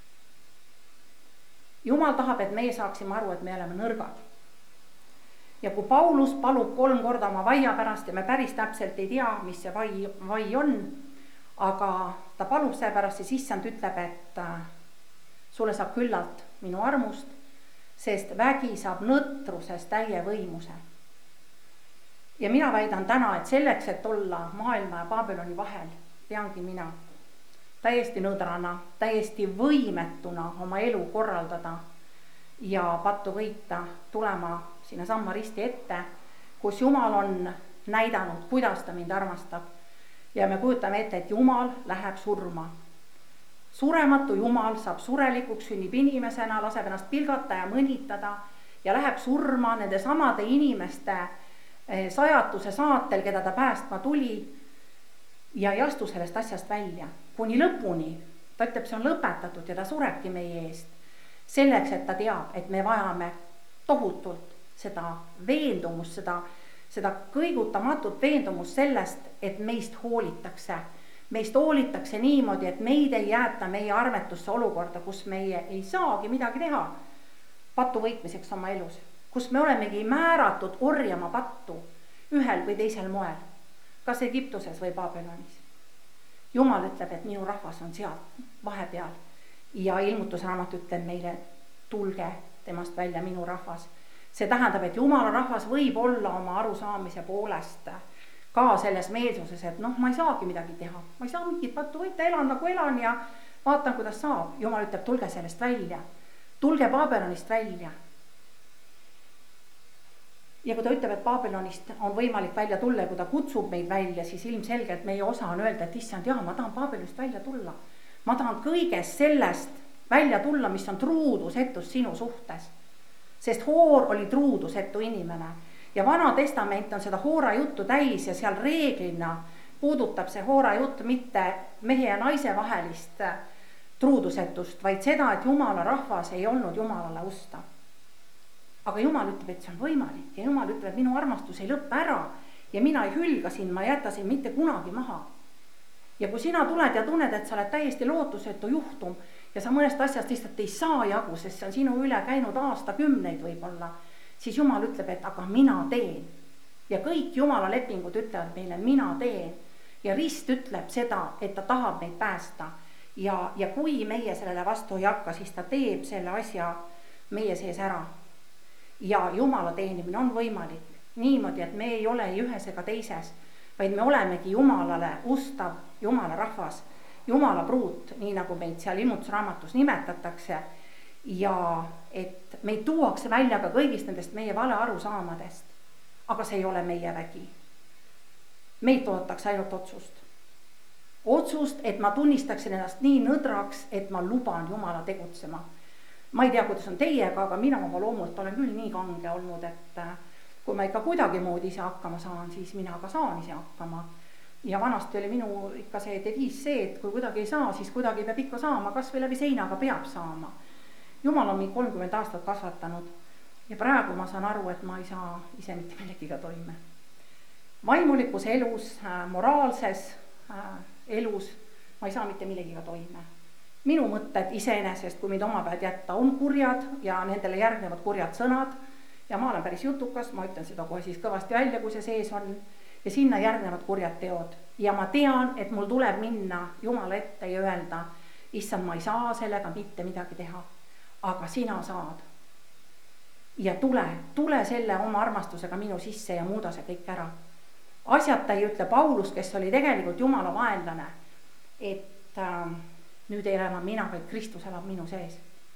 Jumal tahab, et meie saaksime aru, et me oleme nõrgad. Ja kui Paulus palub kolm korda oma vaia pärast ja me päris täpselt ei tea, mis see vai, vai on, aga ta palub see pärast, siis issand ütleb, et sulle saab küllalt minu armust, sest vägi saab nõtruses täie võimuse. Ja mina väidan täna, et selleks, et olla maailma ja Babyloni vahel, peangi mina täiesti nõdrana, täiesti võimetuna oma elu korraldada ja pattu võita tulema sinna samma risti ette, kus Jumal on näidanud, kuidas ta mind armastab. Ja me kujutame ette, et Jumal läheb surma. Surematu Jumal saab surelikuks, sünnib inimesena, laseb ennast pilgata ja mõnitada ja läheb surma nende samade inimeste sajatuse saatel, keda ta päästma tuli ja ei astu sellest asjast välja. kuni lõpuni. Ta ütleb, see on lõpetatud ja ta surebki meie eest. Selleks, et ta teab, et me vajame tohutult seda veendumust, seda, seda kõigutamatut veendumust sellest, et meist hoolitakse. Meist hoolitakse niimoodi, et meid ei jäeta meie armetusse olukorda, kus meie ei saagi midagi teha pattu võitmiseks oma elus. Kus me olemegi määratud orjama pattu ühel või teisel moel. Kas Egiptuses või Babylonis. Jumal ütleb, et minu rahvas on seal vahepeal ja ilmutusraamat ütleb meile, tulge temast välja minu rahvas. See tähendab, et Jumala rahvas võib olla oma arusaamise poolest ka selles meelsuses, et noh, ma ei saagi midagi teha. Ma ei saa mingit pattu võita, elan nagu elan ja vaatan, kuidas saab. Jumal ütleb, tulge sellest välja. Tulge Babylonist välja. Ja kui ta ütleb, et Babylonist on võimalik välja tulla ja kui ta kutsub meid välja, siis ilmselgelt meie osa on öelda, et issand, jah, ma tahan Babylonist välja tulla. Ma tahan kõigest sellest välja tulla, mis on truudusetus sinu suhtes. Sest Hoor oli truudusetu inimene. Ja Vana Testament on seda Hoora juttu täis ja seal reeglina puudutab see Hoora jutt mitte mehe ja naise vahelist truudusetust, vaid seda, et Jumala rahvas ei olnud Jumalale ustav. Aga Jumal ütleb, et see on võimalik ja Jumal ütleb, et minu armastus ei lõppe ära ja mina ei hülga sind, ma jäta sind mitte kunagi maha. Ja kui sina tuled ja tunned, et sa oled täiesti lootusetu juhtum ja sa mõnest asjast lihtsalt ei saa jagu, sest see on sinu üle käinud aastakümneid võib-olla, siis Jumal ütleb, et aga mina teen. Ja kõik Jumala lepingud ütlevad meile, mina teen. Ja rist ütleb seda, et ta tahab meid päästa. Ja, ja kui meie sellele vastu ei hakka, siis ta teeb selle asja meie sees ära. Ja Jumala teenimine on võimalik niimoodi, et me ei ole ühes ega teises, vaid me olemegi Jumalale ustav Jumala rahvas, Jumala pruut, nii nagu meid seal ilmutusraamatus nimetatakse, ja et meid tuuakse välja ka kõigist nendest meie vale arusaamadest, aga see ei ole meie vägi. Meid tootakse ainult otsust. Otsust, et ma tunnistaksin ennast nii nõdraks, et ma luban Jumala tegutsema. Ma ei tea, kuidas on teiega, aga mina oma loomult olen küll nii kange olnud, et kui ma ikka kuidagi moodi ise hakkama saan, siis mina ka saan ise hakkama. Ja vanasti oli minu ikka see deviis see, et kui kuidagi ei saa, siis kuidagi peab ikka saama, kas või läbi seinaga peab saama. Jumal on mind kolmkümmend aastat kasvatanud ja praegu ma saan aru, et ma ei saa ise mitte millegiga toime. Vaimulikus elus, moraalses elus ma ei saa mitte millegiga toime. Minu mõtted iseenesest, kui mind oma pead jätta, on kurjad ja nendele järgnevad kurjad sõnad ja ma olen päris jutukas, ma ütlen seda kohe siis kõvasti välja, kui see sees on ja sinna järgnevad kurjad teod ja ma tean, et mul tuleb minna Jumala ette ja öelda, issand, ma ei saa sellega mitte midagi teha, aga sina saad ja tule, tule selle oma armastusega minu sisse ja muuda see kõik ära. Asjata ei ütle Paulus, kes oli tegelikult Jumala vaenlane, et äh, nüüd ei elama mina, vaid Kristus elab minu sees.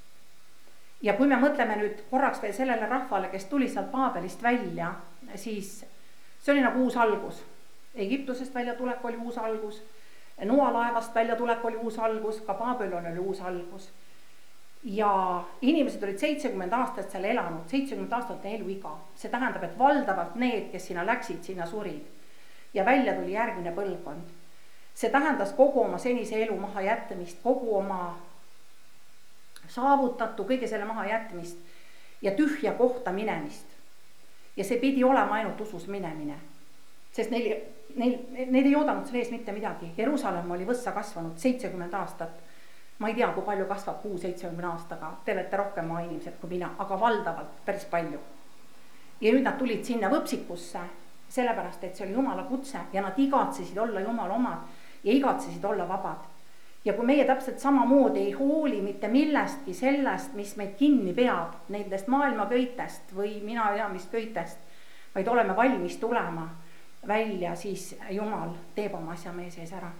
Ja kui me mõtleme nüüd korraks veel sellele rahvale, kes tuli sealt Paabelist välja, siis see oli nagu uus algus. Egiptusest välja tulek oli uus algus, Noa laevast välja tulek oli uus algus, ka Babylon oli uus algus. Ja inimesed olid seitsekümmend aastat seal elanud, seitsekümmend aastat elu iga. See tähendab, et valdavalt need, kes sinna läksid, sinna surid. Ja välja tuli järgmine põlvkond. See tähendas kogu oma senise elu maha jätmist, kogu oma saavutatu, kõige selle maha jätmist ja tühja kohta minemist. Ja see pidi olema ainult usus minemine, sest neil, neil, neil ei oodanud selle ees mitte midagi. Jerusalem oli võssa kasvanud seitsekümmend aastat. Ma ei tea, kui palju kasvab kuu seitsekümmend aastaga, te olete rohkem maa inimesed kui mina, aga valdavalt päris palju. Ja nüüd nad tulid sinna võpsikusse, sellepärast, et see oli Jumala kutse ja nad igatsesid olla Jumala omad ja igatsesid olla vabad. Ja kui meie täpselt samamoodi ei hooli mitte millestki sellest, mis meid kinni peab, nendest maailma köitest või mina ei tea, mis köitest, vaid oleme valmis tulema välja, siis Jumal teeb oma asja meie sees ära.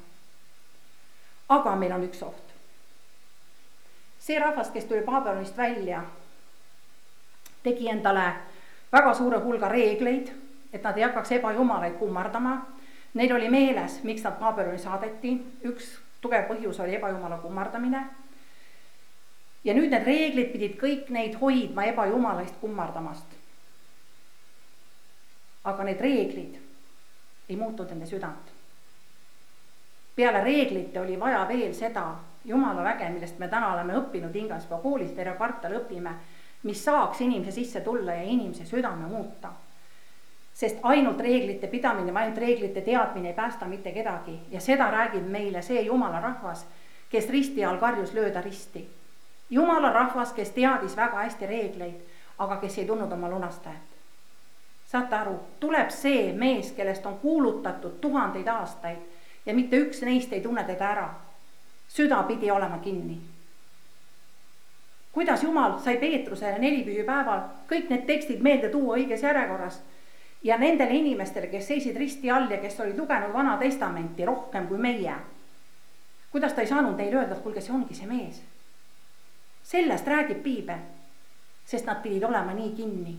Aga meil on üks oht. See rahvas, kes tuli Babylonist välja, tegi endale väga suure hulga reegleid, et nad ei hakkaks ebajumalaid kummardama. Neil oli meeles, miks nad Babyloni saadeti. Üks tugev põhjus oli ebajumala kummardamine. Ja nüüd need reeglid pidid kõik neid hoidma ebajumalaist kummardamast. Aga need reeglid ei muutunud enda südant. peale reeglite oli vaja veel seda Jumala väge, millest me täna oleme õppinud Ingaspea koolis, terve kvartal õpime, mis saaks inimese sisse tulla ja inimese südame muuta. Sest ainult reeglite pidamine, ainult reeglite teadmine ei päästa mitte kedagi. Ja seda räägib meile see Jumala rahvas, kes risti all karjus lööda risti. Jumala rahvas, kes teadis väga hästi reegleid, aga kes ei tulnud oma lunastajat. Saate aru, tuleb see mees, kellest on kuulutatud tuhandeid aastaid ja mitte üks neist ei tunne teda ära. Süda pidi olema kinni. Kuidas Jumal sai Peetrusele nelipühipäeval kõik need tekstid meelde tuua õiges järjekorras ja nendele inimestele, kes seisid risti all ja kes olid lugenud Vana Testamenti rohkem kui meie. Kuidas ta ei saanud neile öelda, et kuulge, see ongi see mees. Sellest räägib Piibel, sest nad pidid olema nii kinni.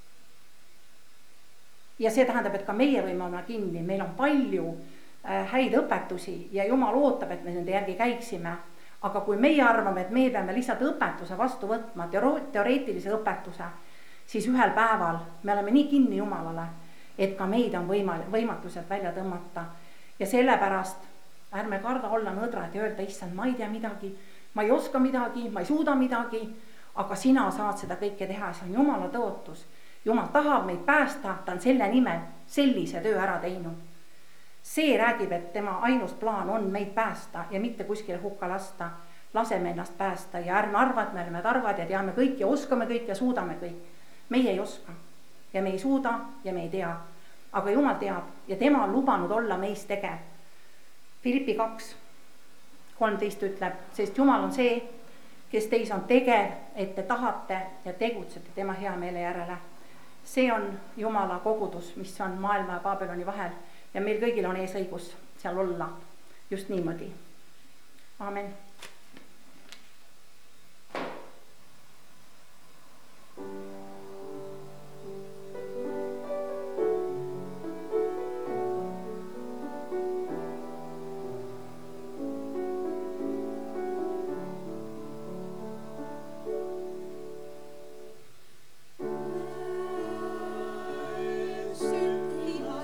Ja see tähendab, et ka meie võime olla kinni. Meil on palju häid õpetusi ja Jumal ootab, et me nende järgi käiksime. Aga kui meie arvame, et me peame lihtsalt õpetuse vastu võtma, teoreetilise õpetuse, siis ühel päeval me oleme nii kinni Jumalale, et ka meid on võimal, võimatused välja tõmmata. Ja sellepärast ärme karda olla nõdrad ja öelda, issand, ma ei tea midagi, ma ei oska midagi, ma ei suuda midagi, aga sina saad seda kõike teha, see on Jumala tõotus. Jumal tahab meid päästa, ta on selle nimel sellise töö ära teinud. See räägib, et tema ainus plaan on meid päästa ja mitte kuskile hukka lasta. Laseme ennast päästa ja ärme arva, et me oleme tarvad ja teame kõik ja oskame kõik ja suudame kõik. Meie ei oska ja me ei suuda ja me ei tea. Aga Jumal teab ja tema on lubanud olla meis tegev. Filippi kaks kolmteist ütleb, sest Jumal on see, kes teis on tegev, et te tahate ja tegutsete tema hea meele järele. See on Jumala kogudus, mis on maailma ja Babyloni vahel ja meil kõigil on ees õigus seal olla just niimoodi. Amen.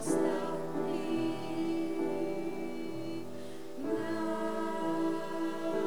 Now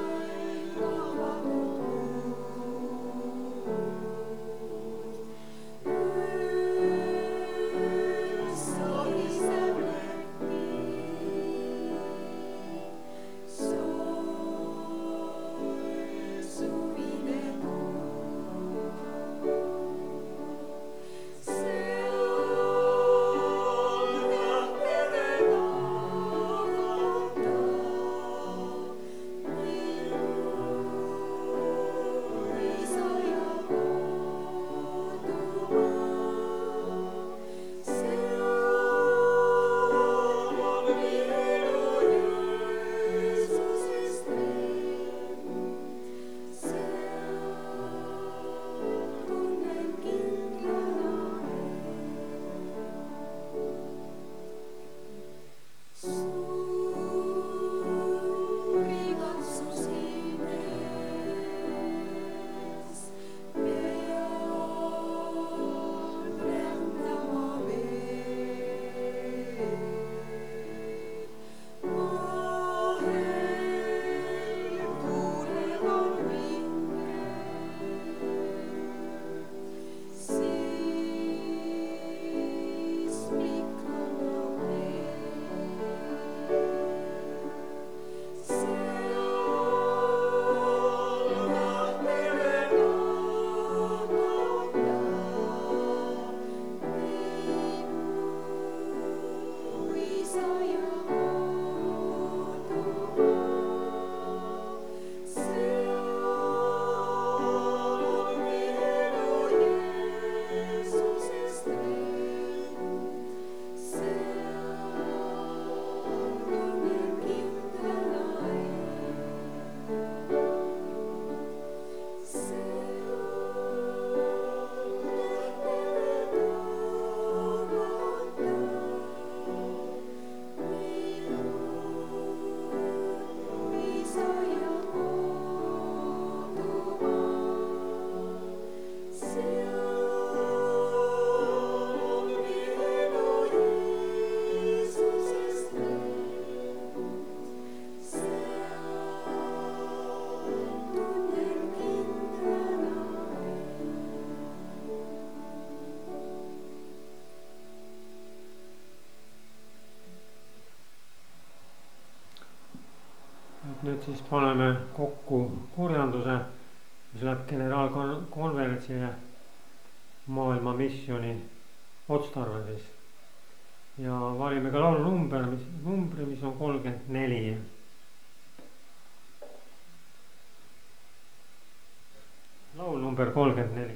nüüd siis paneme kokku kurjanduse, mis läheb generaalkonverentsile maailma missiooni otstarve siis. Ja valime ka laulu number, mis, numbri, mis on kolmkümmend neli. Laul number kolmkümmend neli.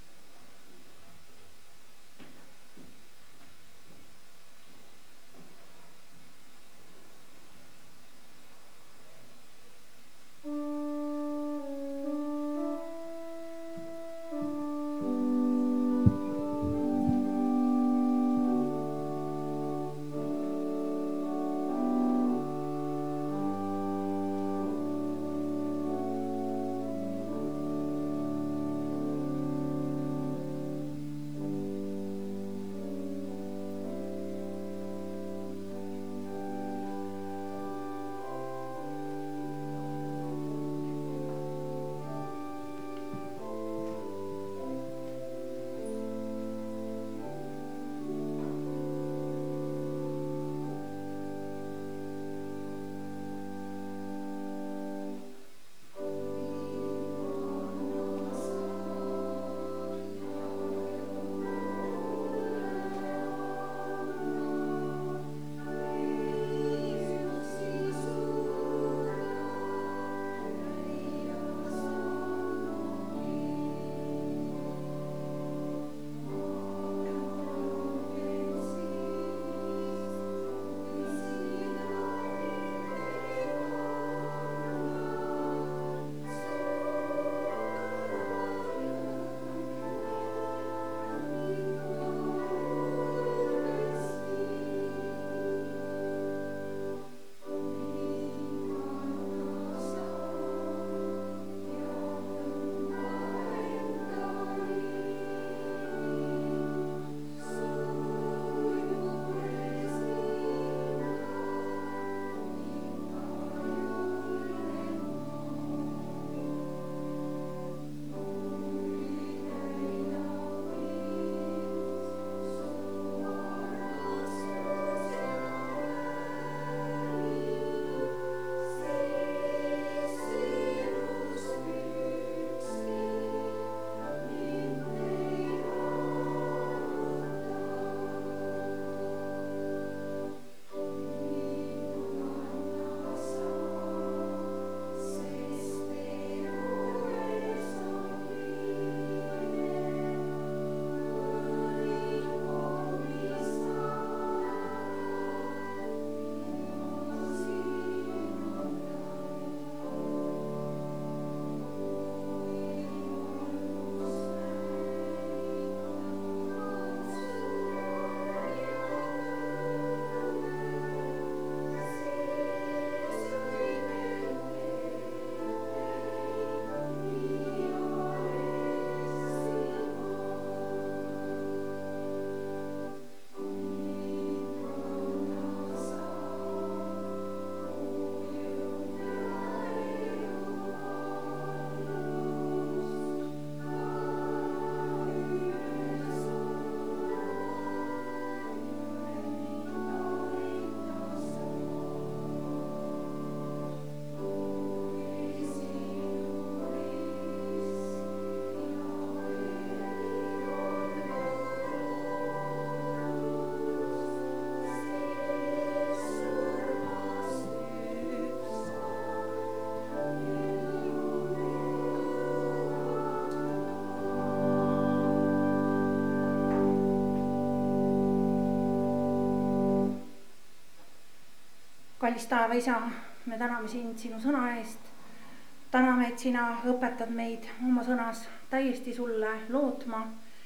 kallis taeva isa, me täname sind sinu sõna eest. Täname, et sina õpetad meid oma sõnas täiesti sulle lootma.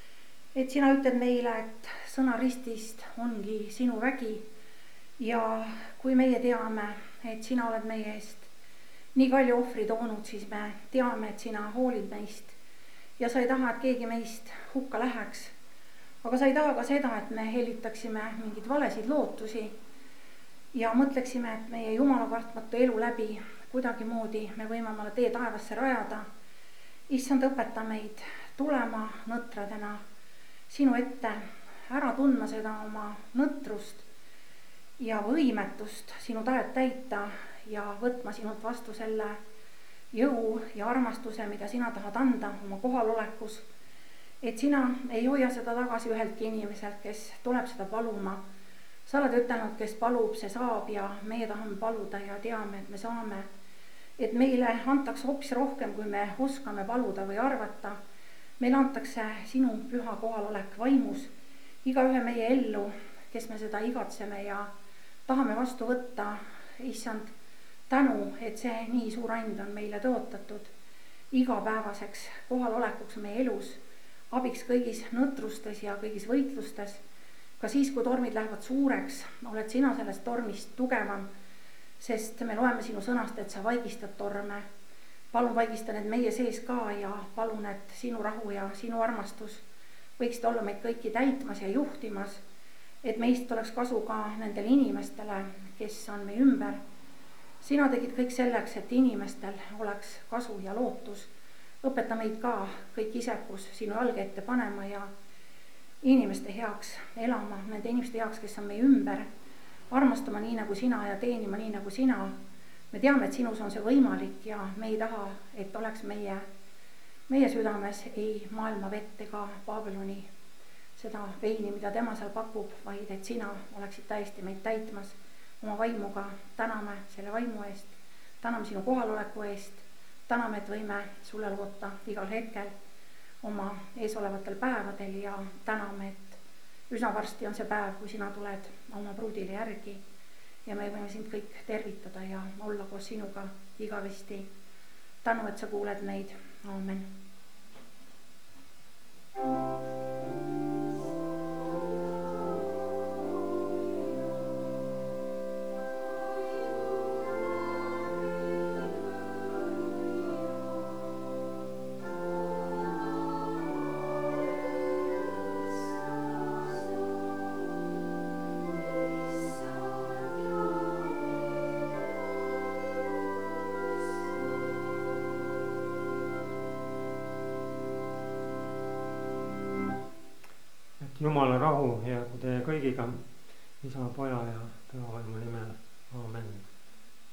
Et sina ütled meile, et sõna ristist ongi sinu vägi. Ja kui meie teame, et sina oled meie eest nii palju ohvri toonud, siis me teame, et sina hoolid meist. Ja sa ei taha, et keegi meist hukka läheks. Aga sa ei taha ka seda, et me hellitaksime mingid valesid lootusi ja mõtleksime, et meie Jumala kartmatu elu läbi kuidagi moodi me võime omale tee taevasse rajada. Issand, õpeta meid tulema nõtradena sinu ette, ära tundma seda oma nõtrust ja võimetust sinu tahet täita ja võtma sinult vastu selle jõu ja armastuse, mida sina tahad anda oma kohalolekus. Et sina ei hoia seda tagasi üheltki inimeselt, kes tuleb seda paluma. Sa oled ütelnud, kes palub, see saab ja meie tahame paluda ja teame, et me saame. Et meile antakse hoopis rohkem, kui me oskame paluda või arvata. Meile antakse sinu püha kohalolek vaimus igaühe meie ellu, kes me seda igatseme ja tahame vastu võtta. Issand, tänu, et see nii suur and on meile tõotatud igapäevaseks kohalolekuks meie elus, abiks kõigis nõtrustes ja kõigis võitlustes. Ka siis, kui tormid lähevad suureks, oled sina sellest tormist tugevam, sest me loeme sinu sõnast, et sa vaigistad torme. Palun vaigista need meie sees ka ja palun, et sinu rahu ja sinu armastus võiksid olla meid kõiki täitmas ja juhtimas, et meist oleks kasu ka nendele inimestele, kes on meie ümber. Sina tegid kõik selleks, et inimestel oleks kasu ja lootus. Õpeta meid ka kõik isekus sinu jalge ette panema ja inimeste heaks elama, nende inimeste heaks, kes on meie ümber, armastama nii nagu sina ja teenima nii nagu sina. Me teame, et sinus on see võimalik ja me ei taha, et oleks meie, meie südames ei maailma vett ega Babyloni seda veini, mida tema seal pakub, vaid et sina oleksid täiesti meid täitmas oma vaimuga. Täname selle vaimu eest, täname sinu kohaloleku eest, täname, et võime sulle loota igal hetkel oma eesolevatel päevadel ja täname, et üsna varsti on see päev, kui sina tuled oma pruudile järgi ja me võime sind kõik tervitada ja olla koos sinuga igavesti. Tänu, et sa kuuled meid. Aamen. Jumala rahu jäägu teie kõigiga, Isa, Poja ja Püha Vaimu nimel. Aamen.